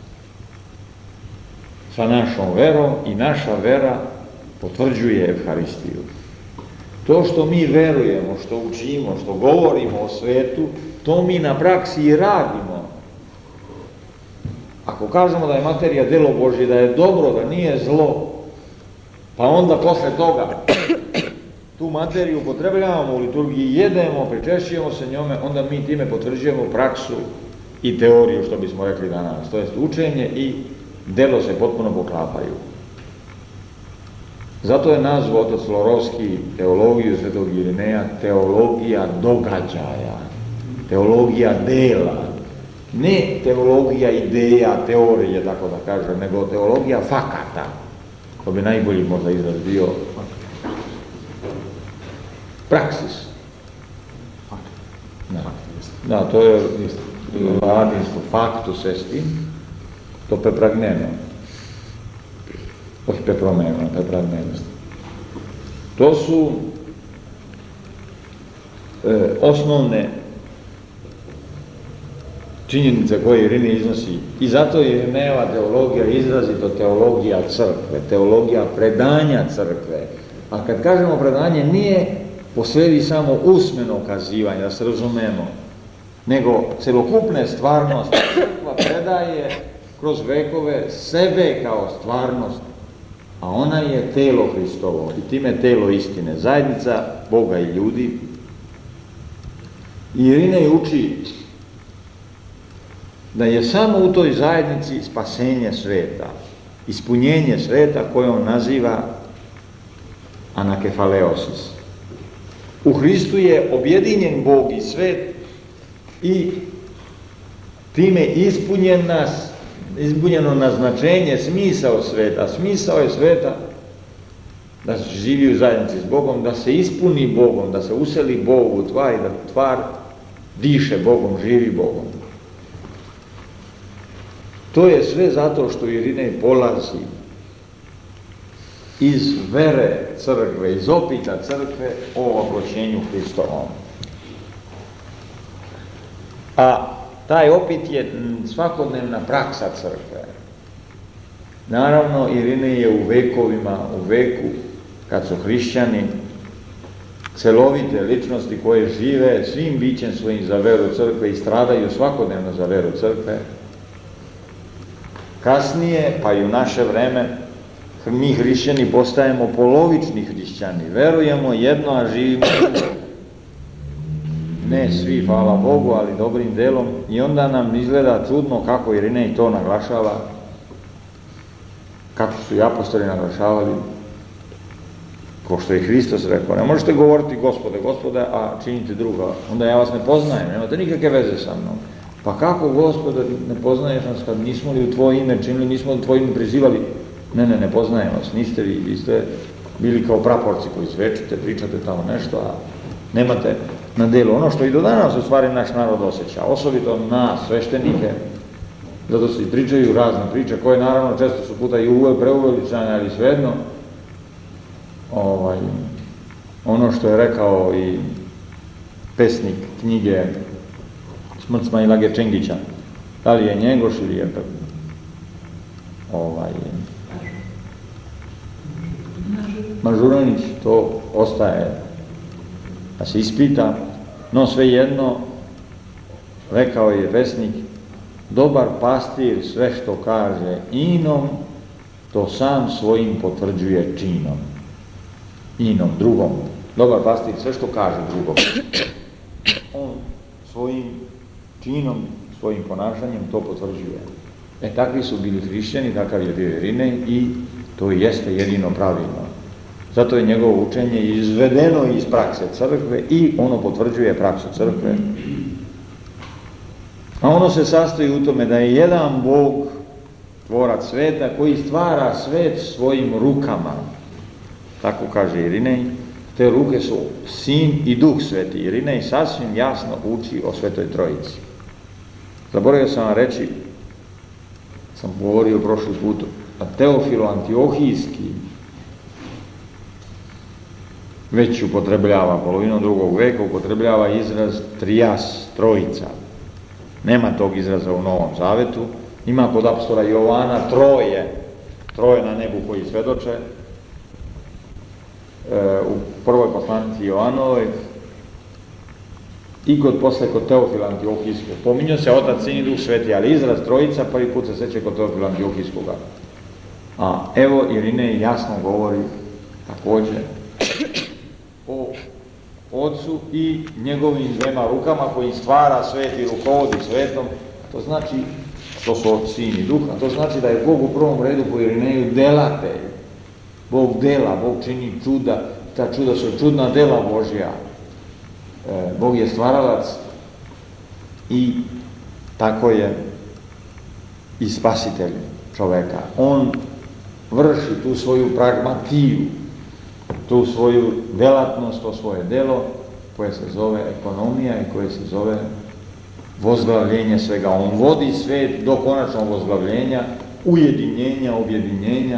sa našom verom i naša vera potvrđuje Evharistiju. To što mi verujemo, što učimo, što govorimo o svetu, to mi na praksi i radimo. Ako kažemo da je materija delo Božje, da je dobro, da nije zlo, pa onda posle toga tu materiju upotrebljavamo u liturgiji, jedemo, pričešćujemo se njome, onda mi time potvrđujemo praksu i teoriju, što bismo rekli danas. To jest učenje i delo se potpuno poklapaju. Zato je nazvao otac Florovski teologiju svetog Irineja teologija događaja, teologija dela, ne teologija ideja, teorije, tako da kažem, nego teologija fakata. To bi najbolji možda izraz bio praksis. Da, to je latinsko factus esti, to pepragneno. Pepromeno. To su osnovne činjenice koje Irinej iznosi. I zato je Irinejeva teologija izrazito teologija crkve, teologija predanja crkve. A kad kažemo predanje, nije posvedi samo usmeno kazivanje, da se razumemo, nego celokupne stvarnosti. Crkva predaje kroz vekove sebe kao stvarnost, a ona je telo Hristovo i time telo istine, zajednica Boga i ljudi. I Irinej uči da je samo u toj zajednici spasenje sveta, ispunjenje sveta koje on naziva anakefaleosis. U Hristu je objedinjen Bog i svet i time ispunjeno naznačenje, smisao sveta. Smisao je sveta da se živi u zajednici s Bogom, da se ispuni Bogom, da se useli Bog u tvar i da tvar diše Bogom, živi Bogom. To je sve zato što Irinej polazi iz vere crkve, iz opita crkve o obloćenju Hristovom. A taj opit je svakodnevna praksa crkve. Naravno, Irinej je u veku, kad su hrišćani, celovite ličnosti koje žive svim bićem svojim za veru crkve i stradaju svakodnevno za veru crkve. Kasnije, pa i u naše vreme, mi hrišćani postajemo polovični hrišćani. Verujemo jedno, a živimo ne svi, hvala Bogu, ali dobrim delom. I onda nam izgleda čudno kako Irinej to naglašava, kako su i apostoli naglašavali, ko što je Hristos rekao, ne možete govoriti Gospode, Gospode, a činite druga, onda ja vas ne poznajem, nemate nikakve veze sa mnom. Pa kako, Gospode, ne poznaješ nas kad nismo li u tvoje ime činili, nismo li u tvoje ime prizivali? Ne poznajem vas, niste vi ste bili kao praporci koji zvečite, pričate tamo nešto, a nemate na delu ono što i do danas u stvari naš narod osjeća, osobito nas, sveštenike, zato se i pričaju razne priče, koje naravno često su puta i preuveličane, ali svejedno, ono što je rekao i pesnik knjige Smrt Smajlage Čengića, da li je Njegoš ili je Mažuranić, to ostaje da se ispita, no svejedno, rekao je pesnik, dobar pastir sve što kaže inom, to sam svojim potvrđuje činom. Inom, drugom. Dobar pastir sve što kaže drugom. On svojim činom, svojim ponašanjem to potvrđuje. Takvi su bili hrišćani, takav je bio Irinej i to jeste jedino pravilno. Zato je njegovo učenje izvedeno iz prakse crkve i ono potvrđuje praksu crkve. A ono se sastoji u tome da je jedan Bog, tvorac sveta, koji stvara svet svojim rukama. Tako kaže Irinej. Te ruke su Sin i Duh Sveti. Irinej sasvim jasno uči o Svetoj Trojici. Zaboravio sam vam reći, sam govorio prošli put, a Teofilo Antiohijski već upotrebljava, polovinom drugog veka upotrebljava izraz trias, trojica. Nema tog izraza u Novom Zavetu. Ima kod apostola Jovana troje na nebu koji svedoče. U prvoj poslanici Jovanovoj i kod Teofila Antiohijskog. Pominjao se Otac, Sin i Duh Sveti, ali izraz trojica prvi put se seće kod Teofila Antiohijskoga. A evo Irinej jasno govori također o Otcu i njegovim dvema rukama koji stvara svet i rukovodi svetom. To znači, to su Otac, Sin i Duh, a to znači da je Bog u prvom redu po Irineju delatelj. Bog dela, Bog čini čuda, ta čuda su čudna dela Božja. Bog je stvaralac i tako je i spasitelj čoveka. On vrši tu svoju pragmatiju, tu svoju delatnost, to svoje delo koje se zove ekonomija i koje se zove vozglavljenje svega. On vodi svet do konačnog vozglavljenja, ujedinjenja, objedinjenja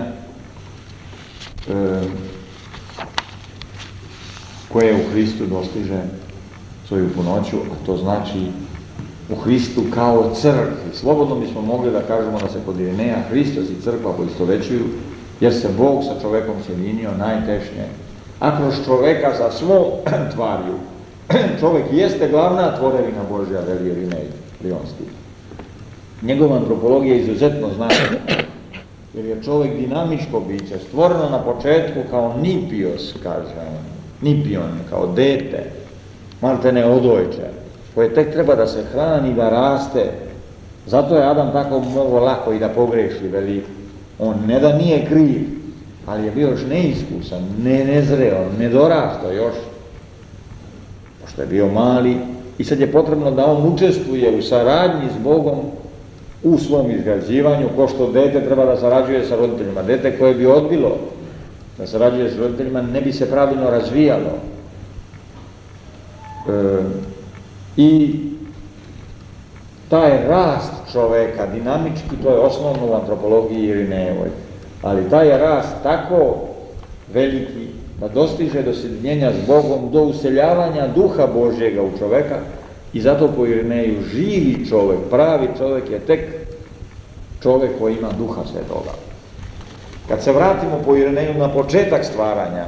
koje u Hristu dostiže svoju punoću, a to znači u Hristu kao crkvi. Slobodno bismo mogli da kažemo da se kod Irineja Hristos i crkva poistovećuju, jer se Bog sa čovekom sjedinio najtešnje. A kroz čoveka sa svom tvarju, čovek jeste glavna tvorevina Božja, veli Irinej Lionski. Njegova antropologija je izuzetno značajna, jer je čovek dinamičko biće, stvoreno na početku kao nipios, kaže nipion, kao dete, maltene odojče, koje tek treba da se hrani, da raste. Zato je Adam tako mogao lako i da pogreši, veli. On ne da nije kriv, ali je bio još neiskusan, nezreo, nedorastao još. pošto je bio mali, i sad je potrebno da on učestvuje u saradnji s Bogom u svom izgrađivanju, ko što dete treba da sarađuje sa roditeljima. Dete koje bi odbilo da sarađuje s roditeljima ne bi se pravilno razvijalo. I taj rast čoveka, dinamički, to je osnovno u antropologiji Irinejevoj, ali taj je rast tako veliki da dostiže do sjedinjenja s Bogom, do useljavanja duha Božjega u čoveka, i zato po Irineju živi čovek, pravi čovek je tek čovek koji ima duha svetoga. Kad se vratimo po Irineju na početak stvaranja,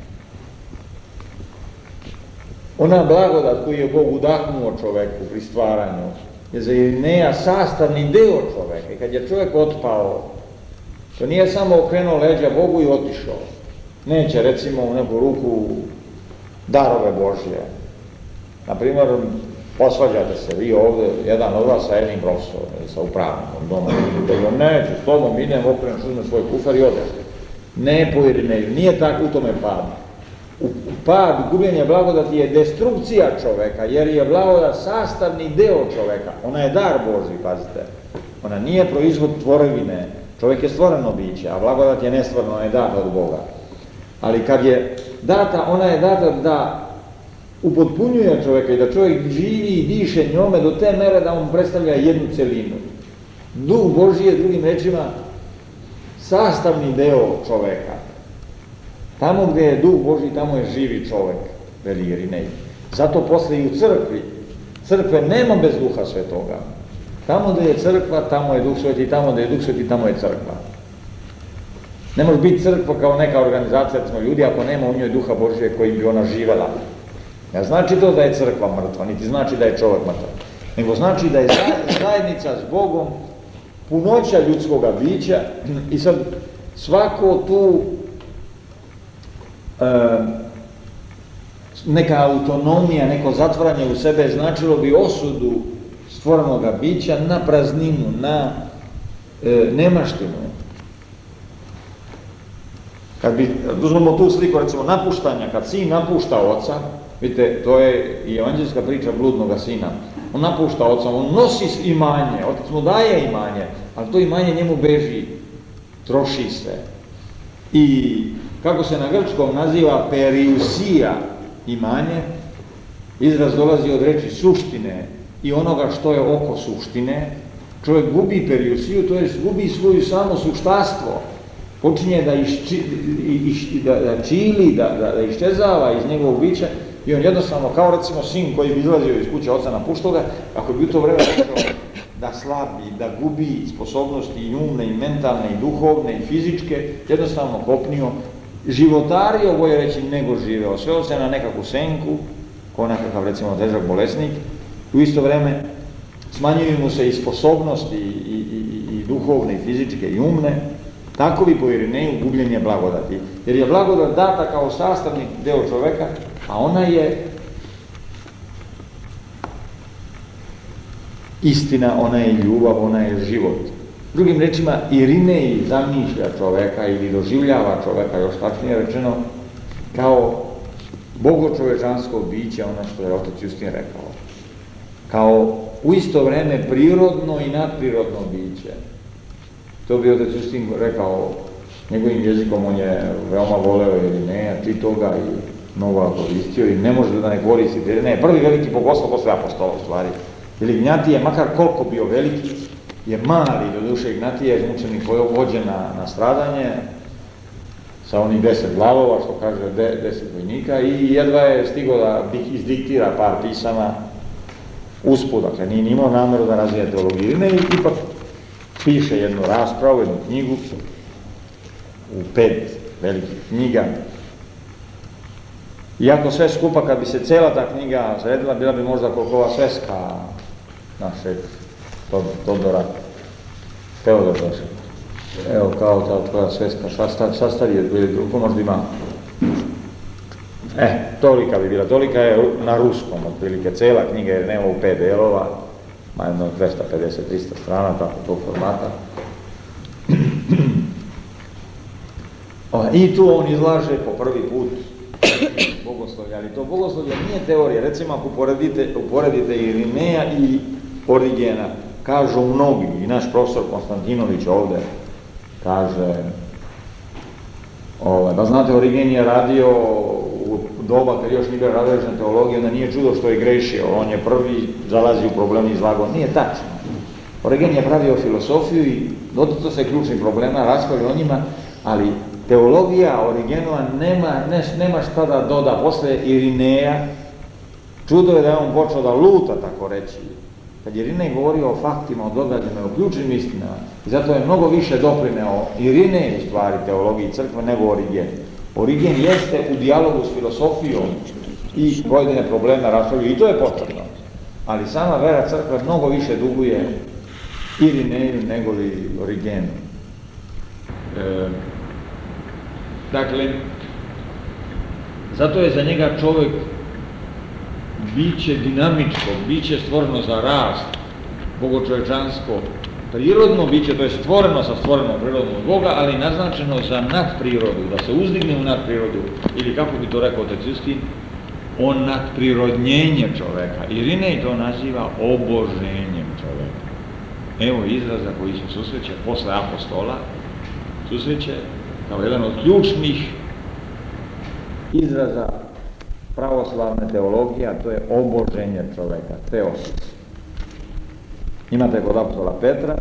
ona blagodat koju je Bog udahnuo čoveku pri stvaranju je za Irineja sastavni deo čoveka. I kad je čovek otpao, to nije samo okrenuo leđa Bogu i otišao. Neće, recimo, u neku ruku darove Božje. Naprimjer, posvađate se vi ovde, jedan od vas sa jednim profesorom ili sa upravnikom doma, i neću, s tobom idem, okrenem, uzmem svoj kufer i odem. Ne po Irineju, nije tako u tome pad. Pad, gubljenje blagodati je destrukcija čoveka, jer je blagodat sastavni deo čoveka. Ona je dar Božji, pazite. Ona nije proizvod tvorevine. Čovek je stvoreno biće, a blagodat je nestvoreno, ona je data od Boga. Ali kad je data, ona je data da upotpunjuje čoveka i da čovjek živi i diše njome do te mere da on predstavlja jednu celinu. Duh Božji je, drugim rečima, sastavni deo čoveka. Tamo gde je Duh Božji, tamo je živi čovek, veli Irinej. Zato posle i u crkve nema bez Duha Svetoga. Tamo gde je crkva, tamo je Duh Sveti, tamo gde je Duh Sveti, tamo je crkva. Ne može biti crkva kao neka organizacija, recimo ljudi, ako nema u njoj Duha Božje koji bi ona živela. Ne znači to da je crkva mrtva, niti znači da je čovek mrtva, nego znači da je zajednica s Bogom, punoća ljudskoga bića, i sad svako tu neka autonomija, neko zatvaranje u sebe značilo bi osudu stvorenoga bića na prazninu, na nemaštinu. Kad bi uzmemo tu sliku, recimo, napuštanja, kad sin napušta oca, vidite, to je i evanđelska priča bludnoga sina. On napušta oca, on nosi imanje, otac mu daje imanje, ali to imanje njemu beži, troši se. I kako se na grčkom naziva periusija imanje, izraz dolazi od reči suštine i onoga što je oko suštine. Čovjek gubi periusiju, to je gubi svoju samo suštastvo. Počinje da čili, da iščezava iz njegovog bića i on jednostavno, kao recimo sin koji bi izlazio iz kuće oca, napuštao ga, ako bi u to vreme počeo da slabi, da gubi sposobnosti i umne, i mentalne, i duhovne, i fizičke, jednostavno kopnio, životario, bolje reći, nego živeo. Sveo se na nekakvu senku, kao nekakav, recimo, težak bolesnik, u isto vreme smanjuju mu se i sposobnosti, i duhovne, i fizičke, i umne. Tako bi po Irineju gubljenje blagodati. Jer je blagodat data kao sastavni deo čoveka, a ona je istina, ona je ljubav, ona je život. Drugim rečima, Irinej zamišlja čoveka ili doživljava čoveka, još tačnije rečeno, kao bogočovečansko biće, ono što je otac Justin rekao. Kao u isto vreme prirodno i nadprirodno biće. To bi otac Justin rekao njegovim jezikom, on je veoma voleo Irineja, čitao ga i mnogo koristio i ne može da ne koristiti. Irinej je prvi veliki bogoslov posle apostola u stvari. Jer Ignjatije, makar koliko bio veliki, je mali, do duše Ignjatije je mučenik vođen na stradanje sa onih 10 glavova, što kaže 10 vojnika, i jedva je stigao da izdiktira par pisama usput, dakle nije imao nameru da razvije teologiju. Irinej ipak piše jednu raspravu, jednu knjigu u 5 velikih knjiga. Iako sve skupa, kad bi se cela ta knjiga sredila, bila bi možda koliko ova sveska našeg Todora Teodoroša. Evo, kao ta tvoja sveska, šta starije, koliko možda ima? Tolika bi bila, tolika je na ruskom, otprilike, cela knjiga, jer nema u 5 delova, ma jedno 250-300 strana, tako tog formata. I tu on izlaže po prvi put bogoslovlja, ali to bogoslovlje nije teorija. Recimo ako uporedite Irineja i Origena, kažu mnogi, i naš profesor Konstantinović ovdje kaže, da znate, Origen je radio u doba kad još nije bio razređena teologija, onda nije čudo što je grešio, on je prvi zalazi u problemi i izlagao. Nije tačno. Origen je pravio filosofiju i doticao se ključnih problema, raspravio o njima, ali teologija Origenova nema šta da doda. Posle Irineja, čudo je da je on počeo da luta, tako reći. Kad je Irinej govorio o faktima, o događajima, o ključnim istinama, i zato je mnogo više doprineo Irinej u stvari teologiji crkve nego Origen. Origen jeste u dijalogu s filosofijom i pojedine probleme raspravio, i to je potrebno. Ali sama vera crkve mnogo više duguje Irineju nego li Origenu. Dakle, zato je za njega čovjek biće dinamičko, biće stvoreno za rast, bogočovečansko, prirodno biće, to je stvoreno sa stvorenom prirodom od Boga, ali naznačeno za nadprirodu, da se uzdigne u nadprirodu, ili kako bi to rekao Tecustin, o nadprirodnjenje čoveka. Irinej to naziva oboženjem čoveka. Evo izraza koji se susreće posle apostola, susreće kao jedan od ključnih izraza pravoslavne teologije, a to je oboženje čoveka, teosis. Imate kod apostola Petra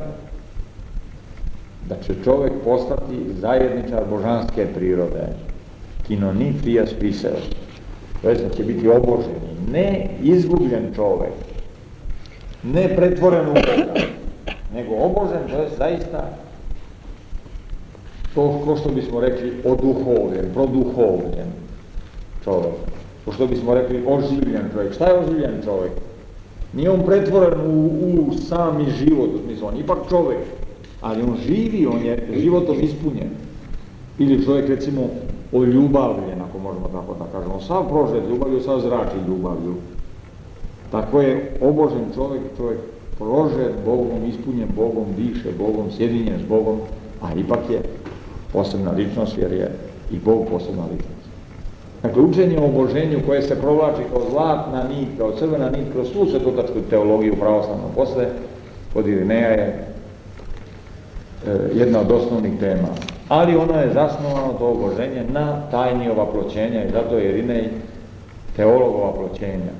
da će čovjek postati zajedničar božanske prirode, kinoni fias piseos, to je da će biti oboženi, ne izgubljen čovjek, ne pretvoren u Boga, nego obožen, to je zaista to, ko što bismo rekli, oduhovljen, produhovljen čovjek. Ko što bismo rekli, oživljen čovjek. Šta je oživljen čovjek? Nije on pretvoren u sami život, u smislu, on je ipak čovjek, ali on živi, on je životom ispunjen. Ili čovjek, recimo, oljubavljen, ako možemo tako da kažemo, sav prožet ljubavlju, sav zrači ljubavlju. Tako je obožen čovjek, čovjek prožet Bogom, ispunjen Bogom, diše Bogom, sjedinjen s Bogom, a ipak je posebna ličnost, jer je i Bog posebna ličnost. Dakle, učenje o oboženju koje se provlači kao zlatna nit, kao crvena nit, kroz svu svetotačku teologiju pravoslavno posle, kod Irineja je jedna od osnovnih tema. Ali ono je zasnovano, to oboženje, na tajni ovaploćenja, i zato je Irinej teolog ovaploćenja.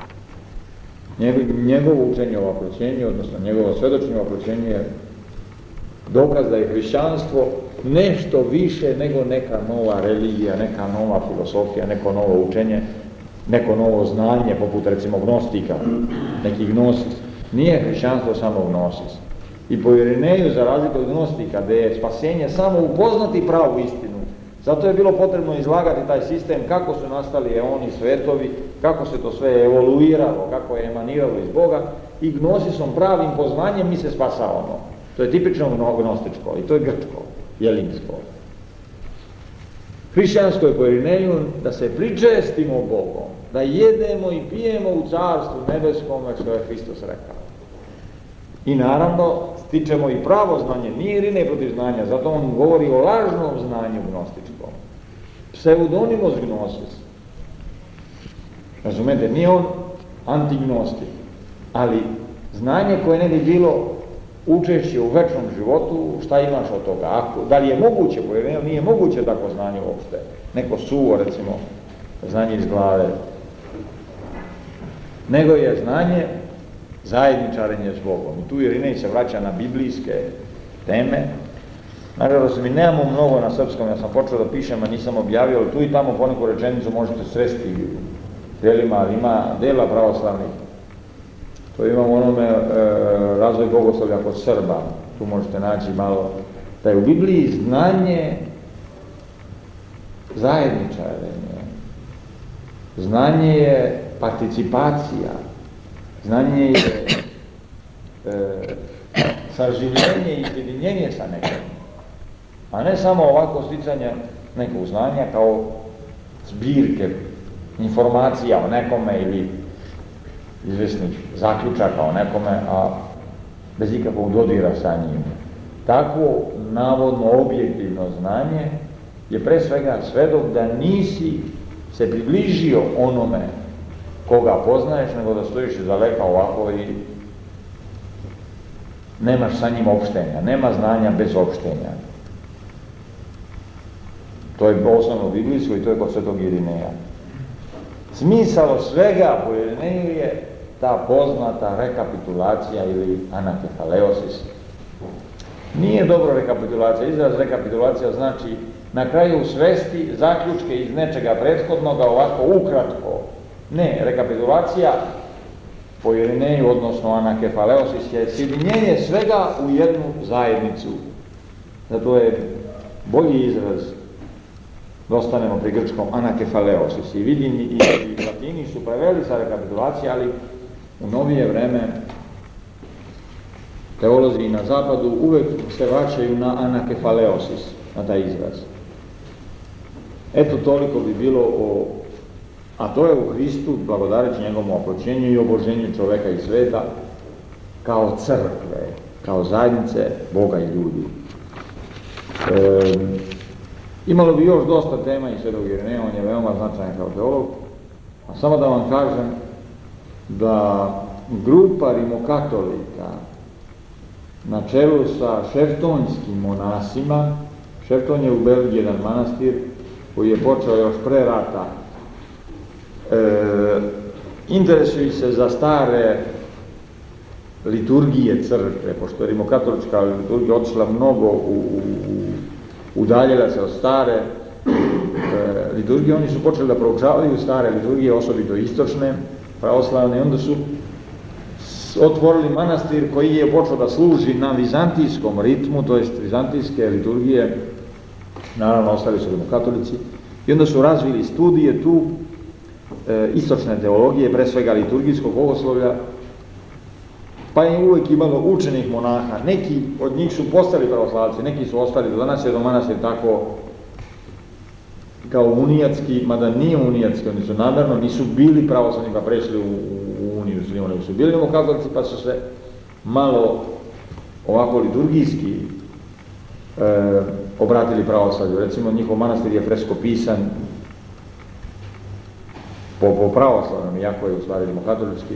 Njegovo učenje o ovaploćenju, odnosno njegovo svedočenje o ovaploćenju je dokaz da je hrišćanstvo nešto više nego neka nova religija, neka nova filosofija, neko novo učenje, neko novo znanje, poput recimo gnostika, neki gnosis. Nije hrišćanstvo samo gnosis. I po Irineju, za razliku od gnostika, gde je spasenje samo upoznati pravu istinu, zato je bilo potrebno izlagati taj sistem, kako su nastali eoni, svetovi, kako se to sve evoluiralo, kako je emaniralo iz Boga, i gnosisom, pravim poznanjem mi se spasavamo. To je tipično gnostičko, i to je grčko, jelinsko. Hrišćansko je po Irineju da se pričestimo Bogom, da jedemo i pijemo u carstvu nebeskom, što je Hristos rekao. I naravno, stičemo i pravo znanje, nije Irinej protiv znanja, zato on govori o lažnom znanju gnostičkom. Pseudonimos gnosis. Razumete, nije on antignostik, ali znanje koje ne bi bilo učešće u večnom životu, šta imaš od toga? Da li je moguće, jer nije moguće tako znanje uopšte. Neko suvo, recimo, znanje iz glave. Nego je znanje zajedničarenje s Bogom. I tu Irinej se vraća na biblijske teme. Nažalost, mi nemamo mnogo na srpskom, ja sam počeo da pišem, a nisam objavio, ali tu i tamo poneku rečenicu možete sresti u delima, ali ima dela pravoslavnih. To imamo onome razvoj bogoslovlja kod Srba, tu možete naći malo, da je u Bibliji znanje zajedničarenje, znanje je participacija, znanje je saživljenje i sjedinjenje sa nekim, a ne samo ovako sticanje nekog znanja kao zbirke informacija o nekome ili izvesnih zaključaka o nekome, a bez ikakvog dodira sa njim. Takvo navodno objektivno znanje je pre svega svedok da nisi se približio onome koga poznaješ, nego da stojiš izdaleka ovako i nemaš sa njim opštenja, nema znanja bez opštenja. To je osnovno biblijsko i to je kod svetog Irineja. Smisao svega po Irineju je ta poznata rekapitulacija ili anakefaleosis. Nije dobro rekapitulacija, izraz rekapitulacija znači na kraju svesti zaključke iz nečega prethodnoga ovako ukratko. Ne, rekapitulacija po Irineju, odnosno anakefaleosis, je sjedinjenje svega u jednu zajednicu. Zato je bolji izraz da ostanemo pri grčkom anakefaleosis. I vidim i latini su preveli sa rekapitulacije, ali u novije vreme teolozi na zapadu uvek se vraćaju na anakefaleosis, na taj izraz. Eto, toliko bi bilo a to je u Hristu, blagodareći njegovom oproćenju i oboženju čoveka i sveta, kao crkve, kao zajednice Boga i ljudi. Imalo bi još dosta tema i svetog Irineja, on je veoma značajan kao teolog, a samo da vam kažem da grupa rimokatolika na čelu sa šeftonjskim monasima, Šefton je u Belgiji jedan manastir koji je počeo još pre rata, interesuju se za stare liturgije crkve, pošto je rimokatolička liturgija otišla mnogo udaljila se od stare liturgije, oni su počeli da proučavaju stare liturgije, osobito istočne, pravoslavne, i onda su otvorili manastir koji je počeo da služi na vizantijskom ritmu, to jest vizantijske liturgije, naravno ostali su rimokatolici, i onda su razvili studije tu istočne teologije, pre svega liturgijskog bogoslovlja, pa je uvijek imalo učenih monaha. Neki od njih su postali pravoslavci, neki su ostali, do danas je do manastir tako kao unijatski, mada nije unijatski, oni su namerno, nisu bili pravoslavni pa prešli u uniju, oni su bili rimokatolici pa su se malo ovako liturgijski obratili pravoslavlju. Recimo, njihov manastir je freskopisan po pravoslavnom, iako je u stvari rimokatolički.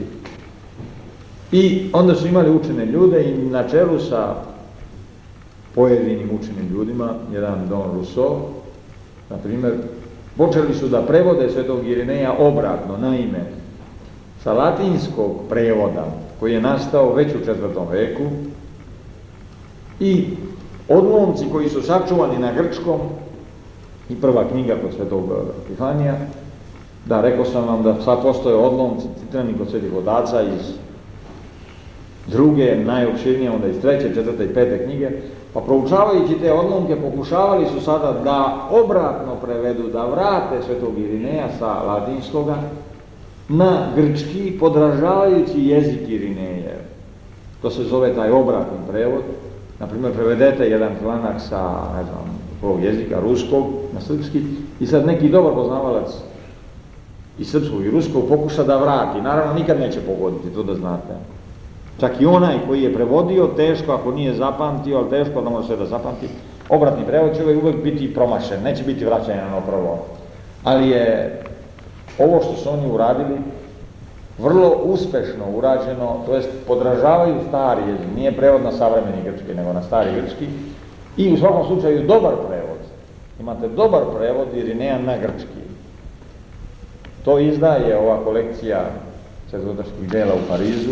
I onda su imali učene ljude i na čelu sa pojedinim učenim ljudima, jedan Don Rousseau, na primjer, počeli su da prevode svetog Irineja obratno, naime, sa latinskog prevoda, koji je nastao već u 4. veku, i odlomci koji su sačuvani na grčkom, i prva knjiga kod svetog Epifanija, da, rekao sam vam da sad postoje odlomci citirani kod svetih otaca iz druge, najopširnije, onda iz 3., 4. i 5. knjige, pa proučavajući te odlomke pokušavali su sada da obratno prevedu, da vrate svetog Irineja sa latinskoga na grčki, podražavajući jezik Irineja. To se zove taj obratni prevod. Naprimjer, prevedete jedan članak sa, ne znam, ovog jezika, ruskog, na srpski, i sad neki dobar poznavalac i srpskog i ruskog pokuša da vrati. Naravno, nikad neće pogoditi, to da znate. Čak i onaj koji je prevodio, teško ako nije zapamtio, ali teško da može sve da zapamti, obratni prevod će uvijek biti promašen, neće biti vraćanje na prvo. Ali je ovo što su oni uradili vrlo uspešno urađeno, to jest podražavaju stari jezik, nije prevod na savremeni grčki, nego na stari grčki, i u svakom slučaju dobar prevod. Imate dobar prevod Irineja na grčki. To izdaje ova kolekcija četvrtaških dela u Parizu,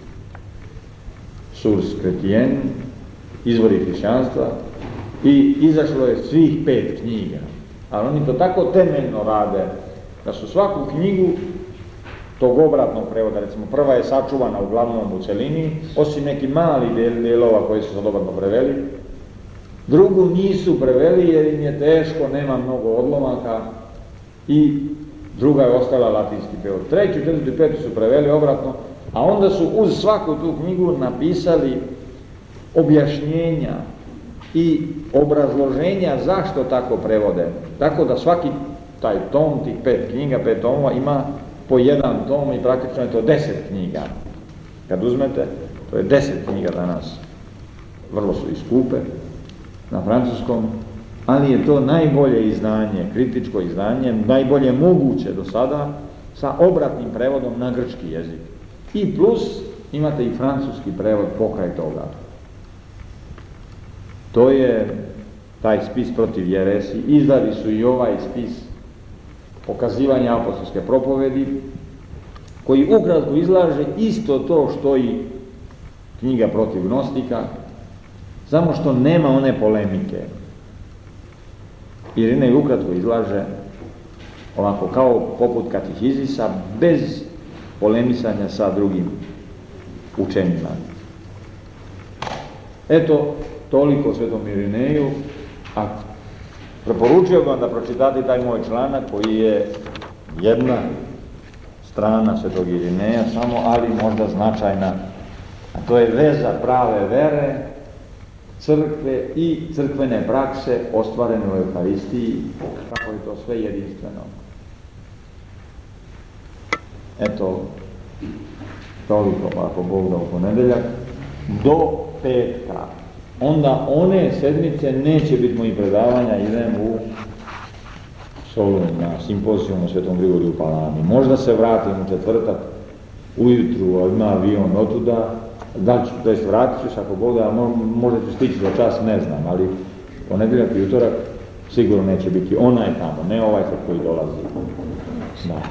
Source Chrétienne, izvori hrišćanstva, i izašlo je svih 5 knjiga. Ali oni to tako temeljno rade, da su svaku knjigu tog obratnog prevoda, recimo prva je sačuvana uglavnom u celini, osim neki mali delova koji su sad obratno preveli, drugu nisu preveli jer im je teško, nema mnogo odlomaka, i druga je ostala latinski prevod. 3., 4. i 5. su preveli obratno, a onda su uz svaku tu knjigu napisali objašnjenja i obrazloženja zašto tako prevode. Tako da svaki taj tom, tih 5 knjiga, 5 tomova, ima po jedan tom i praktično je to 10 knjiga. Kad uzmete, to je 10 knjiga danas. Vrlo su i skupe na francuskom, ali je to najbolje izdanje, kritičko izdanje, najbolje moguće do sada, sa obratnim prevodom na grčki jezik. I plus imate i francuski prevod pokraj toga. To je taj spis protiv jeresi. Izdali su i ovaj spis pokazivanja apostolske propovedi, koji ukratko izlaže isto to što i knjiga protiv gnostika, samo što nema one polemike. Irinej ukratko izlaže ovako kao poput katehizisa, bez polemisanja sa drugim učenjima. Eto, toliko o Svetom Irineju, a preporučio bih vam da pročitate taj moj članak koji je jedna strana Svetog Irineja samo, ali možda značajna, a to je veza prave vere, crkve i crkvene prakse ostvarene u Euharistiji, kako je to sve jedinstveno. Eto, toliko, pa ako Bog da u ponedeljak, do petka. Onda one sedmice neće biti mojih predavanja, idem u Solun na simpozijum u Svetom Grigoriju u Palami. Možda se vratim u četvrtak ujutru, ima avion otuda, to jest vratit ću se ako Bog da, možda ću stići za čas, ne znam, ali ponedeljak i utorak sigurno neće biti onaj tamo, ne ovaj koji dolazi. Da.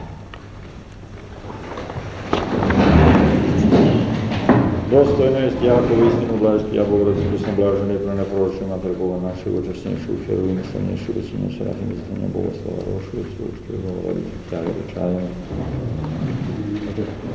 Dostojno jest jako istinu blažiti, ja Bogorodice Prisno blažene i preneproročena pregova našeg očasnješeg, herovine šalnješeg, vesinja serafim izdanja Bogoslava Rošovića, učitelj Bogorodice, Tjave Rečaja.